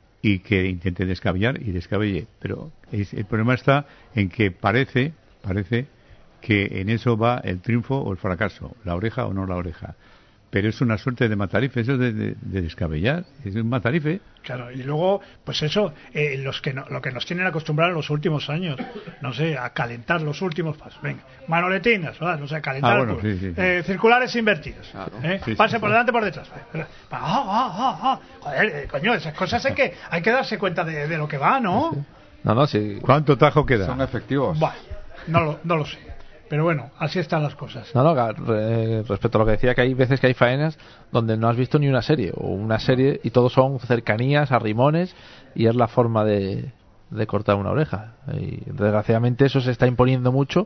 y que intente descabellar y descabelle. Pero es- el problema está en que parece, parece que en eso va el triunfo o el fracaso, la oreja o no la oreja. Pero es una suerte de matarife, eso de, de, de descabellar, es un matarife. Claro, y luego, pues eso, eh, los que no- lo que nos tienen acostumbrados en los últimos años, no sé, a calentar los últimos pasos. Venga, manoletinas, ¿verdad? No sé, calentar. Ah, bueno, pues, sí, sí, sí. eh, circulares invertidos. Claro. ¿eh? Sí, sí, Pase sí. por delante, por detrás. Ah, ah, ah, ah. Joder, eh, coño, esas cosas hay que, hay que darse cuenta de, de lo que va, ¿no? No, no, sí. ¿Cuánto tajo Son queda? efectivos. Buah, no lo, no lo sé. Pero bueno, así están las cosas. No, no, ga- re- respecto a lo que decía, que hay veces que hay faenas donde no has visto ni una serie, o una serie y todo son cercanías, arrimones, y es la forma de, de cortar una oreja. Y desgraciadamente eso se está imponiendo mucho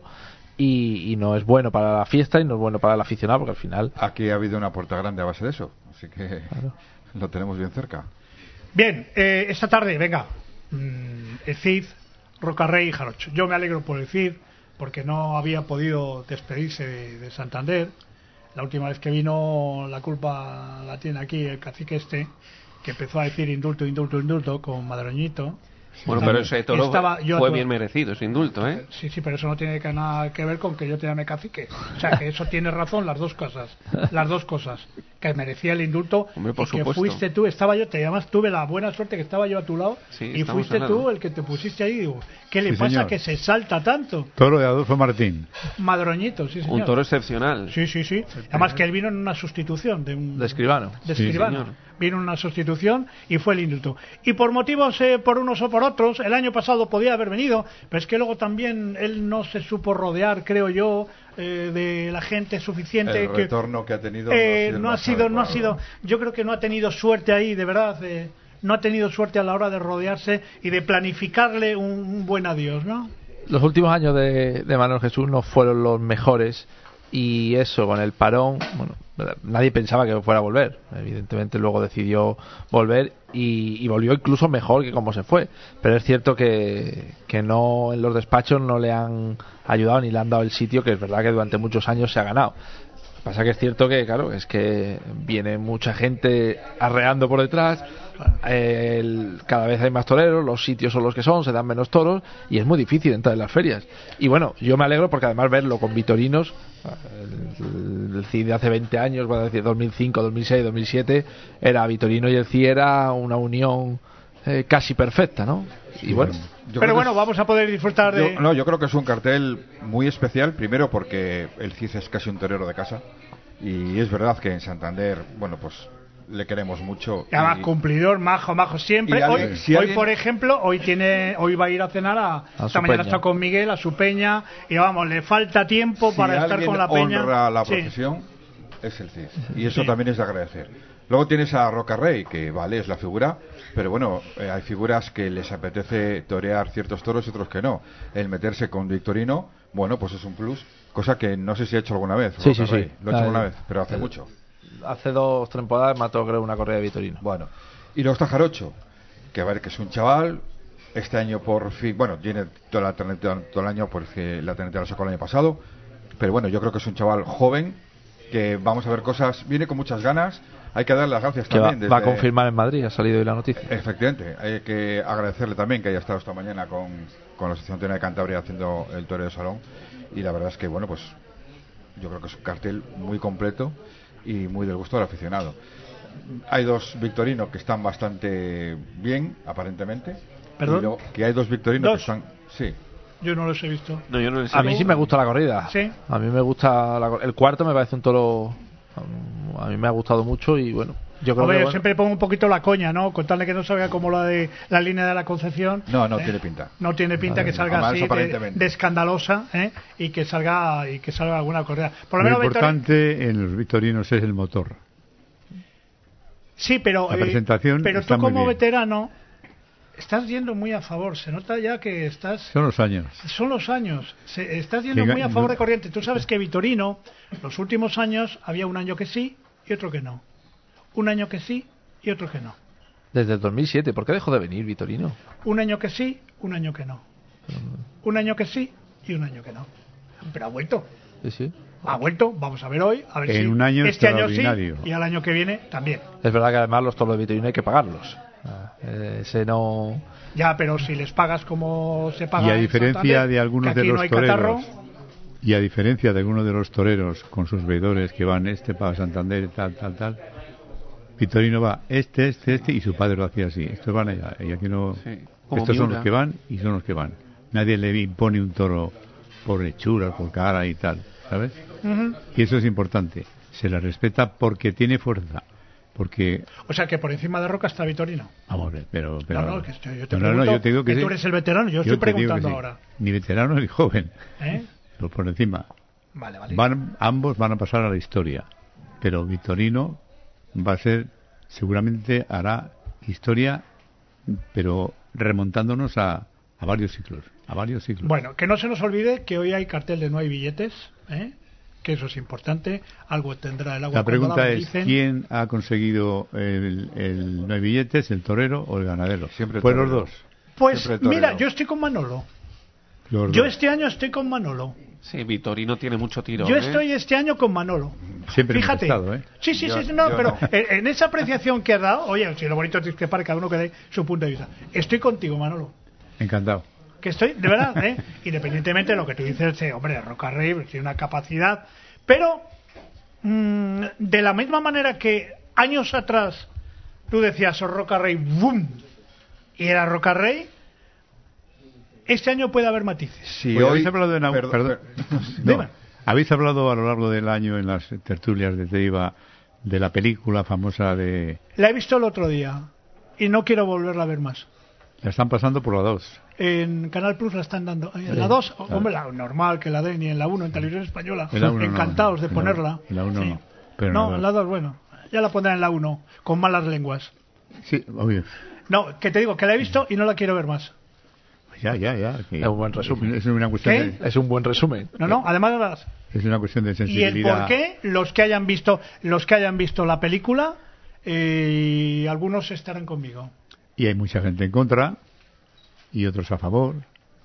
y, y no es bueno para la fiesta y no es bueno para el aficionado, porque al final... Aquí ha habido una puerta grande a base de eso, así que lo tenemos bien cerca. Bien, eh, esta tarde, venga, mm, el Cid, Rocarrey y Jarocho. Yo me alegro por el Cid, porque no había podido despedirse de, de Santander. La última vez que vino, la culpa la tiene aquí el cacique este, que empezó a decir indulto, indulto, indulto con Madroñito. Bueno, Estaba- pero ese toro estaba yo a fue tu- bien merecido, ese indulto, ¿eh? Sí, sí, pero eso no tiene que nada que ver con que yo te llame cacique. O sea, que eso tiene razón las dos cosas. Las dos cosas. Que merecía el indulto Hombre, por y que supuesto. fuiste tú, estaba yo, te llamas, tuve la buena suerte que estaba yo a tu lado Sí, y estamos fuiste al tú lado. el que te pusiste ahí. Digo, ¿qué le Sí, pasa señor. que se salta tanto? Toro de Adolfo Martín. Madroñito, sí, señor. Un toro excepcional. Sí, sí, sí. Además que él vino en una sustitución de un... De escribano. de Sí, escribano. señor. Vino en una sustitución y fue el indulto. Y por motivos, eh, por unos o por otros, el año pasado podía haber venido, pero es que luego también él no se supo rodear, creo yo, eh, de la gente suficiente. El que, retorno que ha tenido eh, el no ha más sido, no ha adecuado. sido. Yo creo que no ha tenido suerte ahí, de verdad. eh, no ha tenido suerte a la hora de rodearse y de planificarle un, un buen adiós, ¿no? Los últimos años de, de Manuel Jesús no fueron los mejores y eso con el parón, bueno, nadie pensaba que fuera a volver. Evidentemente luego decidió volver y, y volvió incluso mejor que como se fue. Pero es cierto que, que no en los despachos no le han ayudado ni le han dado el sitio que es verdad que durante muchos años se ha ganado. Pasa que es cierto que, claro, es que viene mucha gente arreando por detrás, eh, el- cada vez hay más toreros, los sitios son los que son, se dan menos toros y es muy difícil entrar en las ferias. Y bueno, yo me alegro porque además verlo con vitorinos, el, el C I de hace veinte años, bueno, decir dos mil cinco, dos mil seis, dos mil siete, era Vitorino y el C I era una unión eh, casi perfecta, ¿no? Y bueno, Yo Pero creo bueno, que vamos a poder disfrutar es- de... yo- no, yo creo que es un cartel muy especial, primero porque el Cid es casi un torero de casa y es verdad que en Santander, bueno, pues le queremos mucho. Y además y- cumplidor, majo, majo siempre. Y alguien- hoy, si hoy alguien- por ejemplo, hoy tiene, hoy va a ir a cenar a, A esta su mañana peña. está con Miguel a su peña y vamos, le falta tiempo si para estar alguien con la peña. honra la Sí. profesión, es el Cid. Y eso Sí. también es de agradecer. Luego tienes a Roca Rey, que vale, es la figura, pero bueno, eh, hay figuras que les apetece torear ciertos toros y otros que no. El meterse con Victorino, bueno, pues es un plus, cosa que no sé si ha hecho alguna vez. Sí, Roca sí, sí. Rey. Lo ha hecho Ah, alguna el- vez, pero hace el- mucho. hace dos temporadas mató, creo, una corrida de Vitorino. Bueno, y luego está Jarocho, que a ver, que es un chaval. Este año por fin, bueno, tiene toda la eternidad, todo el año porque la eternidad la sacó el año pasado, pero bueno, yo creo que es un chaval joven que vamos a ver cosas, viene con muchas ganas, hay que darle las gracias que también. Va, va a desde... confirmar en Madrid, ha salido hoy la noticia. Efectivamente, hay que agradecerle también que haya estado esta mañana con, con la Asociación de Cantabria haciendo el toreo de salón, y la verdad es que bueno, pues yo creo que es un cartel muy completo y muy del gusto del aficionado. Hay dos victorinos que están bastante bien, aparentemente. ¿Perdón? Lo, que hay dos victorinos ¿Dos? que están... Sí. Yo no los he visto. No, yo no les A mí sí me gusta la corrida. Sí. A mí me gusta la, el cuarto, me parece un toro. A mí me ha gustado mucho y bueno, yo creo Hombre, que yo bueno, siempre pongo un poquito la coña, ¿no? Contarle que no salga como la de la línea de la Concepción. No, no ¿eh? tiene pinta. No tiene pinta Vale. que salga Además, así de, aparentemente. de escandalosa, ¿eh? Y que salga y que salga alguna corrida. Por lo Lo menos Victoria- importante en los victorinos es el motor. Sí, pero La eh, presentación pero está tú muy como bien. veterano estás yendo muy a favor. Se nota ya que estás Son los años. son los años. Se, estás yendo Diga- muy a favor de corriente. Tú sabes que Vitorino, los últimos años había un año que sí y otro que no. Un año que sí y otro que no. desde el dos mil siete, ¿por qué dejó de venir Vitorino? Un año que sí, un año que no. Un año que sí y un año que no. Pero ha vuelto. Sí, sí. Ha vuelto. Vamos a ver hoy. A ver En si un año este año sí extraordinario. y al año que viene también. Es verdad que además los toros de Vitorino hay que pagarlos. Ah, eh, Ese no. Ya, pero si les pagas como se paga Y a en diferencia Santander, de algunos que aquí de no los hay catarro, toreros, y a diferencia de algunos de los toreros con sus veedores que van este para Santander, tal, tal, tal, Vitorino va este, este, este, y su padre lo hacía así. Estos van allá, y aquí no. Sí, como Estos son Miura. los que van y son los que van. Nadie le impone un toro por hechura, por cara y tal, ¿sabes? ujú. Y eso es importante. Se le respeta porque tiene fuerza. Porque, O sea que por encima de Roca está Vitorino. vamos a ver, pero. pero no, no, que estoy- yo te no, no, no, pregunto yo te digo que, que sí. tú eres el veterano, yo estoy te digo que preguntando sí. ahora. Ni veterano ni joven. ¿Eh? Pero por encima. Vale, vale. Van, ambos van a pasar a la historia. Pero Vitorino va a ser, seguramente hará historia, pero remontándonos a, a varios ciclos. A varios ciclos. Bueno, que no se nos olvide que hoy hay cartel de no hay billetes, ¿eh? Que eso es importante. Algo tendrá el agua. La pregunta cuando la es, dicen. ¿quién ha conseguido el, el no hay billetes, el torero o el ganadero? Siempre el Pues los torero. dos. Pues Siempre el mira, torero. yo estoy con Manolo. Los Yo dos. este año estoy con Manolo. Sí, Vitorino tiene mucho tiro. Yo ¿eh? estoy este año con Manolo. Siempre hemos Fíjate. estado, ¿eh? Sí, sí, Yo- sí, no, yo pero no. En, en esa apreciación que has dado, oye, si lo bonito es que para cada uno que dé su punto de vista. Estoy contigo, Manolo. Encantado. Que estoy, de verdad, ¿eh? Independientemente de lo que tú dices, eh, hombre, Roca Rey tiene una capacidad, pero mm, de la misma manera que años atrás tú decías oh, Roca Rey, ¡bum! Y era Roca Rey, este año puede haber matices. Si Pues hoy... habéis hablado de Nau- Perdón, perdón. per- No, Dime. habéis hablado a lo largo del año en las tertulias de Teiva de la película famosa de... La he visto el otro día y no quiero volverla a ver más. La están pasando por la dos. En Canal Plus la están dando. En la dos, hombre, la normal que la den, y en la uno, en Televisión Española. En la uno no, Encantados de en la- ponerla. en la uno Sí. no, pero en no, la dos. en la dos, bueno. Ya la pondrán en la uno, con malas lenguas. Sí, obvio. No, que te digo, que la he visto y no la quiero ver más. Ya, ya, ya. que- Es un buen resumen. Es una cuestión, ¿Qué? de, Es un buen resumen. No, no, además las- es una cuestión de y el sensibilidad. por qué, los que hayan visto, los que hayan visto la película, eh, y algunos estarán conmigo. Y hay mucha gente en contra y otros a favor.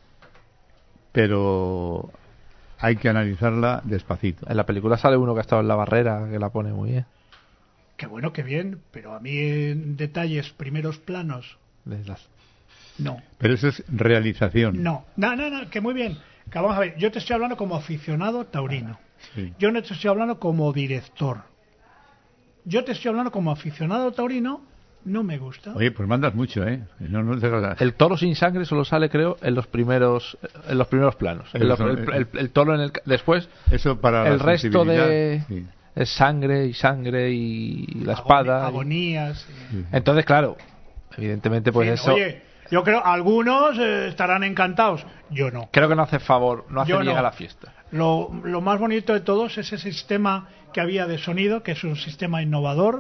Pero hay que analizarla despacito. En la película sale uno que ha estado en la barrera, que la pone muy bien. Qué bueno, qué bien, pero a mí en detalles, primeros planos, De las- no. Pero eso es realización. No, no, no, no, que muy bien. Que vamos a ver, yo te estoy hablando como aficionado taurino. Sí. Yo no te estoy hablando como director. Yo te estoy hablando como aficionado taurino, no me gusta. Oye, pues mandas mucho, ¿eh? No, no te hagas- El toro sin sangre solo sale, creo, en los primeros en los primeros planos. En los- el, el- el toro en el después Eso para el la resto de sensibilidad, sí. es sangre y sangre y la Agoni- espada. Agonías. Sí. Entonces, claro, evidentemente, pues Sí, eso Oye, yo creo, algunos eh, estarán encantados. Yo no. creo que no hace favor, no hace Yo bien no. a la fiesta. Lo, lo más bonito de todos es ese sistema que había de sonido, que es un sistema innovador.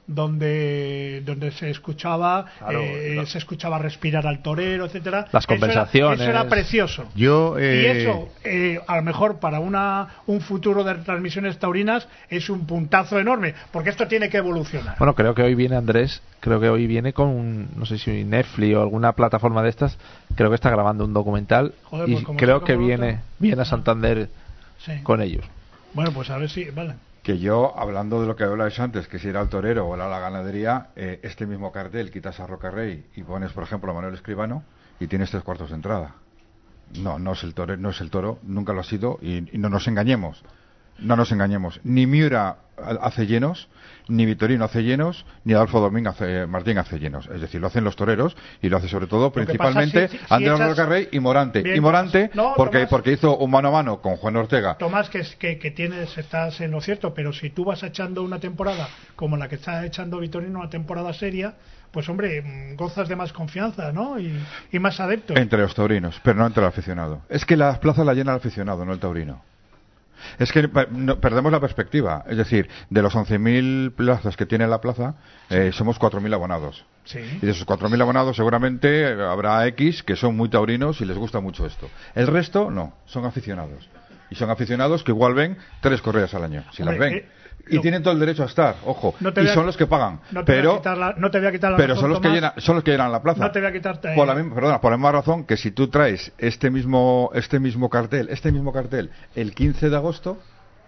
donde donde se escuchaba Claro, eh, claro. se escuchaba respirar al torero, etcétera. Las conversaciones. Eso era, eso era precioso. Yo, eh, Y eso, eh, a lo mejor para una un futuro de transmisiones taurinas es un puntazo enorme, porque esto tiene que evolucionar. Bueno, creo que hoy viene Andrés, creo que hoy viene con, un- no sé si Netflix o alguna plataforma de estas, creo que está grabando un documental Joder, y pues como creo sea que como lo viene, otro. viene a Santander Sí. con ellos. Bueno, pues a ver si, vale. Que yo, hablando de lo que habláis antes, que si era el torero o era la ganadería, eh, este mismo cartel quitas a Roca Rey y pones, por ejemplo, a Manuel Escribano y tienes tres cuartos de entrada. No, no es el toro, no es el toro, nunca lo ha sido y, y no nos engañemos. No nos engañemos. Ni Miura hace llenos, ni Vitorino hace llenos, ni Adolfo Domínguez hace, Martín hace llenos. Es decir, lo hacen los toreros y lo hace sobre todo que principalmente pasa, si- si- si Andrés echas- Roca Rey y Morante. Bien, y Morante no, porque, Tomás. porque hizo un mano a mano con Juan Ortega. Tomás, que, es- que, que tienes, estás en lo cierto, pero si tú vas echando una temporada como la que está echando Vitorino, una temporada seria, pues hombre, mm, gozas de más confianza, ¿no? Y, y más adeptos. Entre los taurinos, pero no entre el aficionado. Es que la plaza la llena el aficionado, no el taurino. Es que pa- no- perdemos la perspectiva. Es decir, de los once mil plazas que tiene la plaza, eh, somos cuatro mil abonados. Sí. Y de esos cuatro mil abonados seguramente eh, habrá X que son muy taurinos y les gusta mucho esto. El resto no, son aficionados. Y son aficionados que igual ven tres correas al año, si Hombre, las ven. eh, Y lo- tienen todo el derecho a estar, ojo. No te Y voy a- son los que pagan. No te, voy a pero quitar la, no te voy a quitar la pero razón, son los que Tomás. llenan, son los que llenan la plaza. No te voy a quitar. eh, Por la misma, perdona, por la misma razón que si tú traes este mismo este mismo cartel, este mismo cartel el quince de agosto,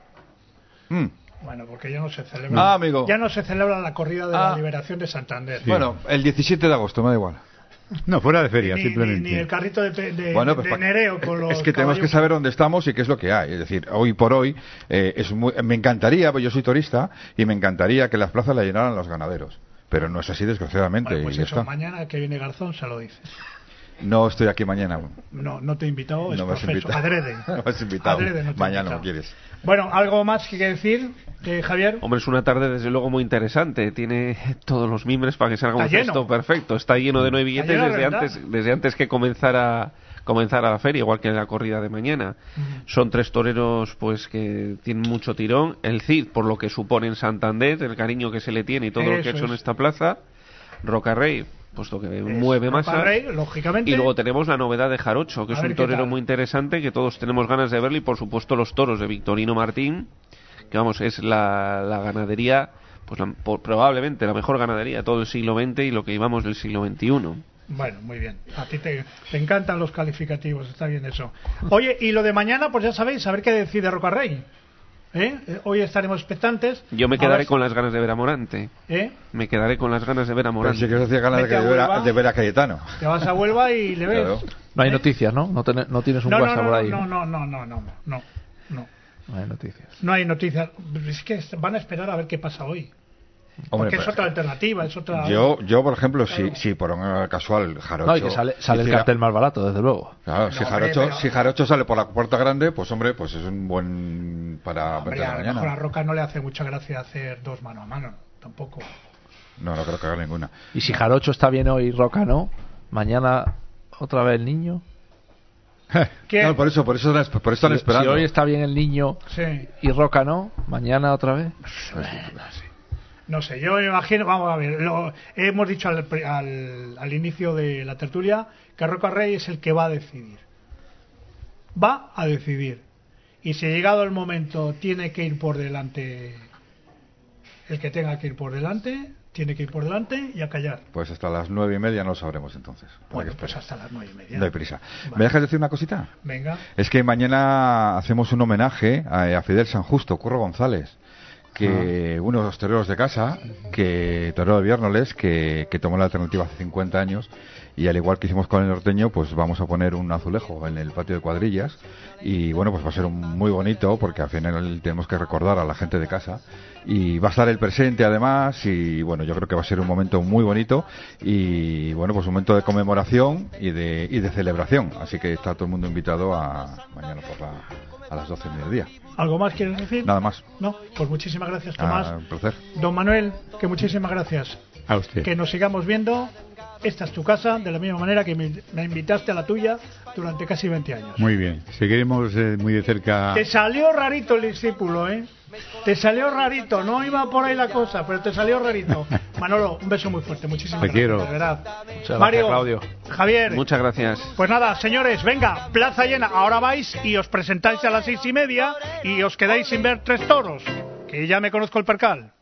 mm, Bueno, porque ya no se celebra. Ah, amigo. Ya no se celebra la corrida de Ah. la liberación de Santander. bueno, el diecisiete de agosto, me da igual. no, fuera de feria, Ni, simplemente. ni, ni el carrito de, pe- de, Bueno, pues de pa- Nereo con los es que tenemos que caballos. saber dónde estamos y qué es lo que hay. Es decir, hoy por hoy eh, es muy- me encantaría, pues yo soy turista y me encantaría que las plazas la llenaran los ganaderos. Pero no es así, desgraciadamente. Bueno, pues y ya eso, está. mañana que viene Garzón se lo dices. No estoy aquí mañana. No, no te he invitado, es No me has profeso. invitado. Adrede. No me has invitado. Adrede no te he Mañana invitado. no quieres. Bueno, ¿algo más que decir, eh, Javier? Hombre, es una tarde desde luego muy interesante. Tiene todos los mimbres para que salga un Está lleno. cesto perfecto. Está lleno de nueve Está billetes lleno de desde verdad. antes, desde antes que comenzara comenzara la feria, igual que la corrida de mañana. Ujú. Son tres toreros pues que tienen mucho tirón. El Cid, por lo que supone en Santander, el cariño que se le tiene y todo lo que Eso ha hecho en es. esta plaza. Roca Rey, puesto que mueve Es masa. Rafa Rey, lógicamente. Y luego tenemos la novedad de Jarocho, que A es ver un qué torero tal. muy interesante que todos tenemos ganas de verlo, y por supuesto los toros de Victorino Martín, que vamos, es la, la ganadería, pues la- por- probablemente la mejor ganadería de todo el siglo veinte y lo que llevamos del siglo veintiuno. Bueno, muy bien. A ti te, te encantan los calificativos, está bien eso. Oye, y lo de mañana, pues ya sabéis, a ver qué decide Roca Rey. ¿Eh? Eh, Hoy estaremos expectantes. Yo me A quedaré ver- con las ganas de ver a Morante. ¿Eh? Me quedaré con las ganas de ver a Pero Morante. sí que os hacía ganas de, Vete que a de, ver a, Huelva. de ver a Cayetano. Te vas a Huelva y le ves. Claro. No hay ¿Eh? noticias, ¿no? No, ten- no tienes un No, no, WhatsApp no, por ahí. no, no, no, no, no, no, no. No hay noticias. No hay noticias. Es que van a esperar a ver qué pasa hoy. Hombre, Porque es pero- otra alternativa, es otra. Yo, yo por ejemplo, si, Claro. si por un casual Jarocho... No, y que sale, sale el hiciera- cartel más barato, desde luego. Claro, si, No, hombre, Jarocho, pero- si Jarocho sale por la puerta grande, pues hombre, pues es un buen para Hombre, vender a lo mañana. mejor a Roca no le hace mucha gracia hacer dos mano a mano, tampoco. No, no creo que haga ninguna. Y si Jarocho está bien hoy y Roca no, mañana otra vez el niño. ¿Qué? No, por eso, por eso, están- por eso están Si- esperando. Si hoy está bien el niño Sí. y Roca no, mañana otra vez. No sé, yo me imagino, vamos a ver, lo, hemos dicho al, pri- al, al inicio de la tertulia que Roca Rey es el que va a decidir. Va a decidir. Y si llegado el momento tiene que ir por delante, el que tenga que ir por delante, tiene que ir por delante y a callar. Pues hasta las nueve y media no lo sabremos entonces. Habrá Bueno, que pues esperar. hasta las nueve y media. No hay prisa. Vale. ¿Me dejas decir una cosita? Venga. Es que mañana hacemos un homenaje a, a Fidel San Justo, Curro González, que Ah. uno de los toreros de casa, que torero de Viérnoles, que, que tomó la alternativa hace cincuenta años, y al igual que hicimos con el norteño, pues vamos a poner un azulejo en el patio de cuadrillas, y bueno, pues va a ser un- muy bonito, porque al final tenemos que recordar a la gente de casa, y va a estar el presente además, y bueno, yo creo que va a ser un momento muy bonito, y bueno, pues un momento de conmemoración y de, y de celebración, así que está todo el mundo invitado a mañana por la, a las doce del mediodía. ¿Algo más quieres decir? Nada más. No, pues muchísimas gracias, Tomás. Ah, un placer. Don Manuel, que muchísimas gracias. A usted. Que nos sigamos viendo. Esta es tu casa, de la misma manera que me, me invitaste a la tuya durante casi veinte años. Muy bien, seguiremos eh, muy de cerca. Te salió rarito el discípulo, ¿eh? Te salió rarito, no iba por ahí la cosa, pero te salió rarito. Manolo, un beso muy fuerte, muchísimas te gracias. Quiero. De verdad. Muchas Mario, gracias, Claudio. Javier. Muchas gracias. Pues nada, señores, venga, plaza llena. Ahora vais y os presentáis a las seis y media y os quedáis sin ver tres toros, que ya me conozco el percal.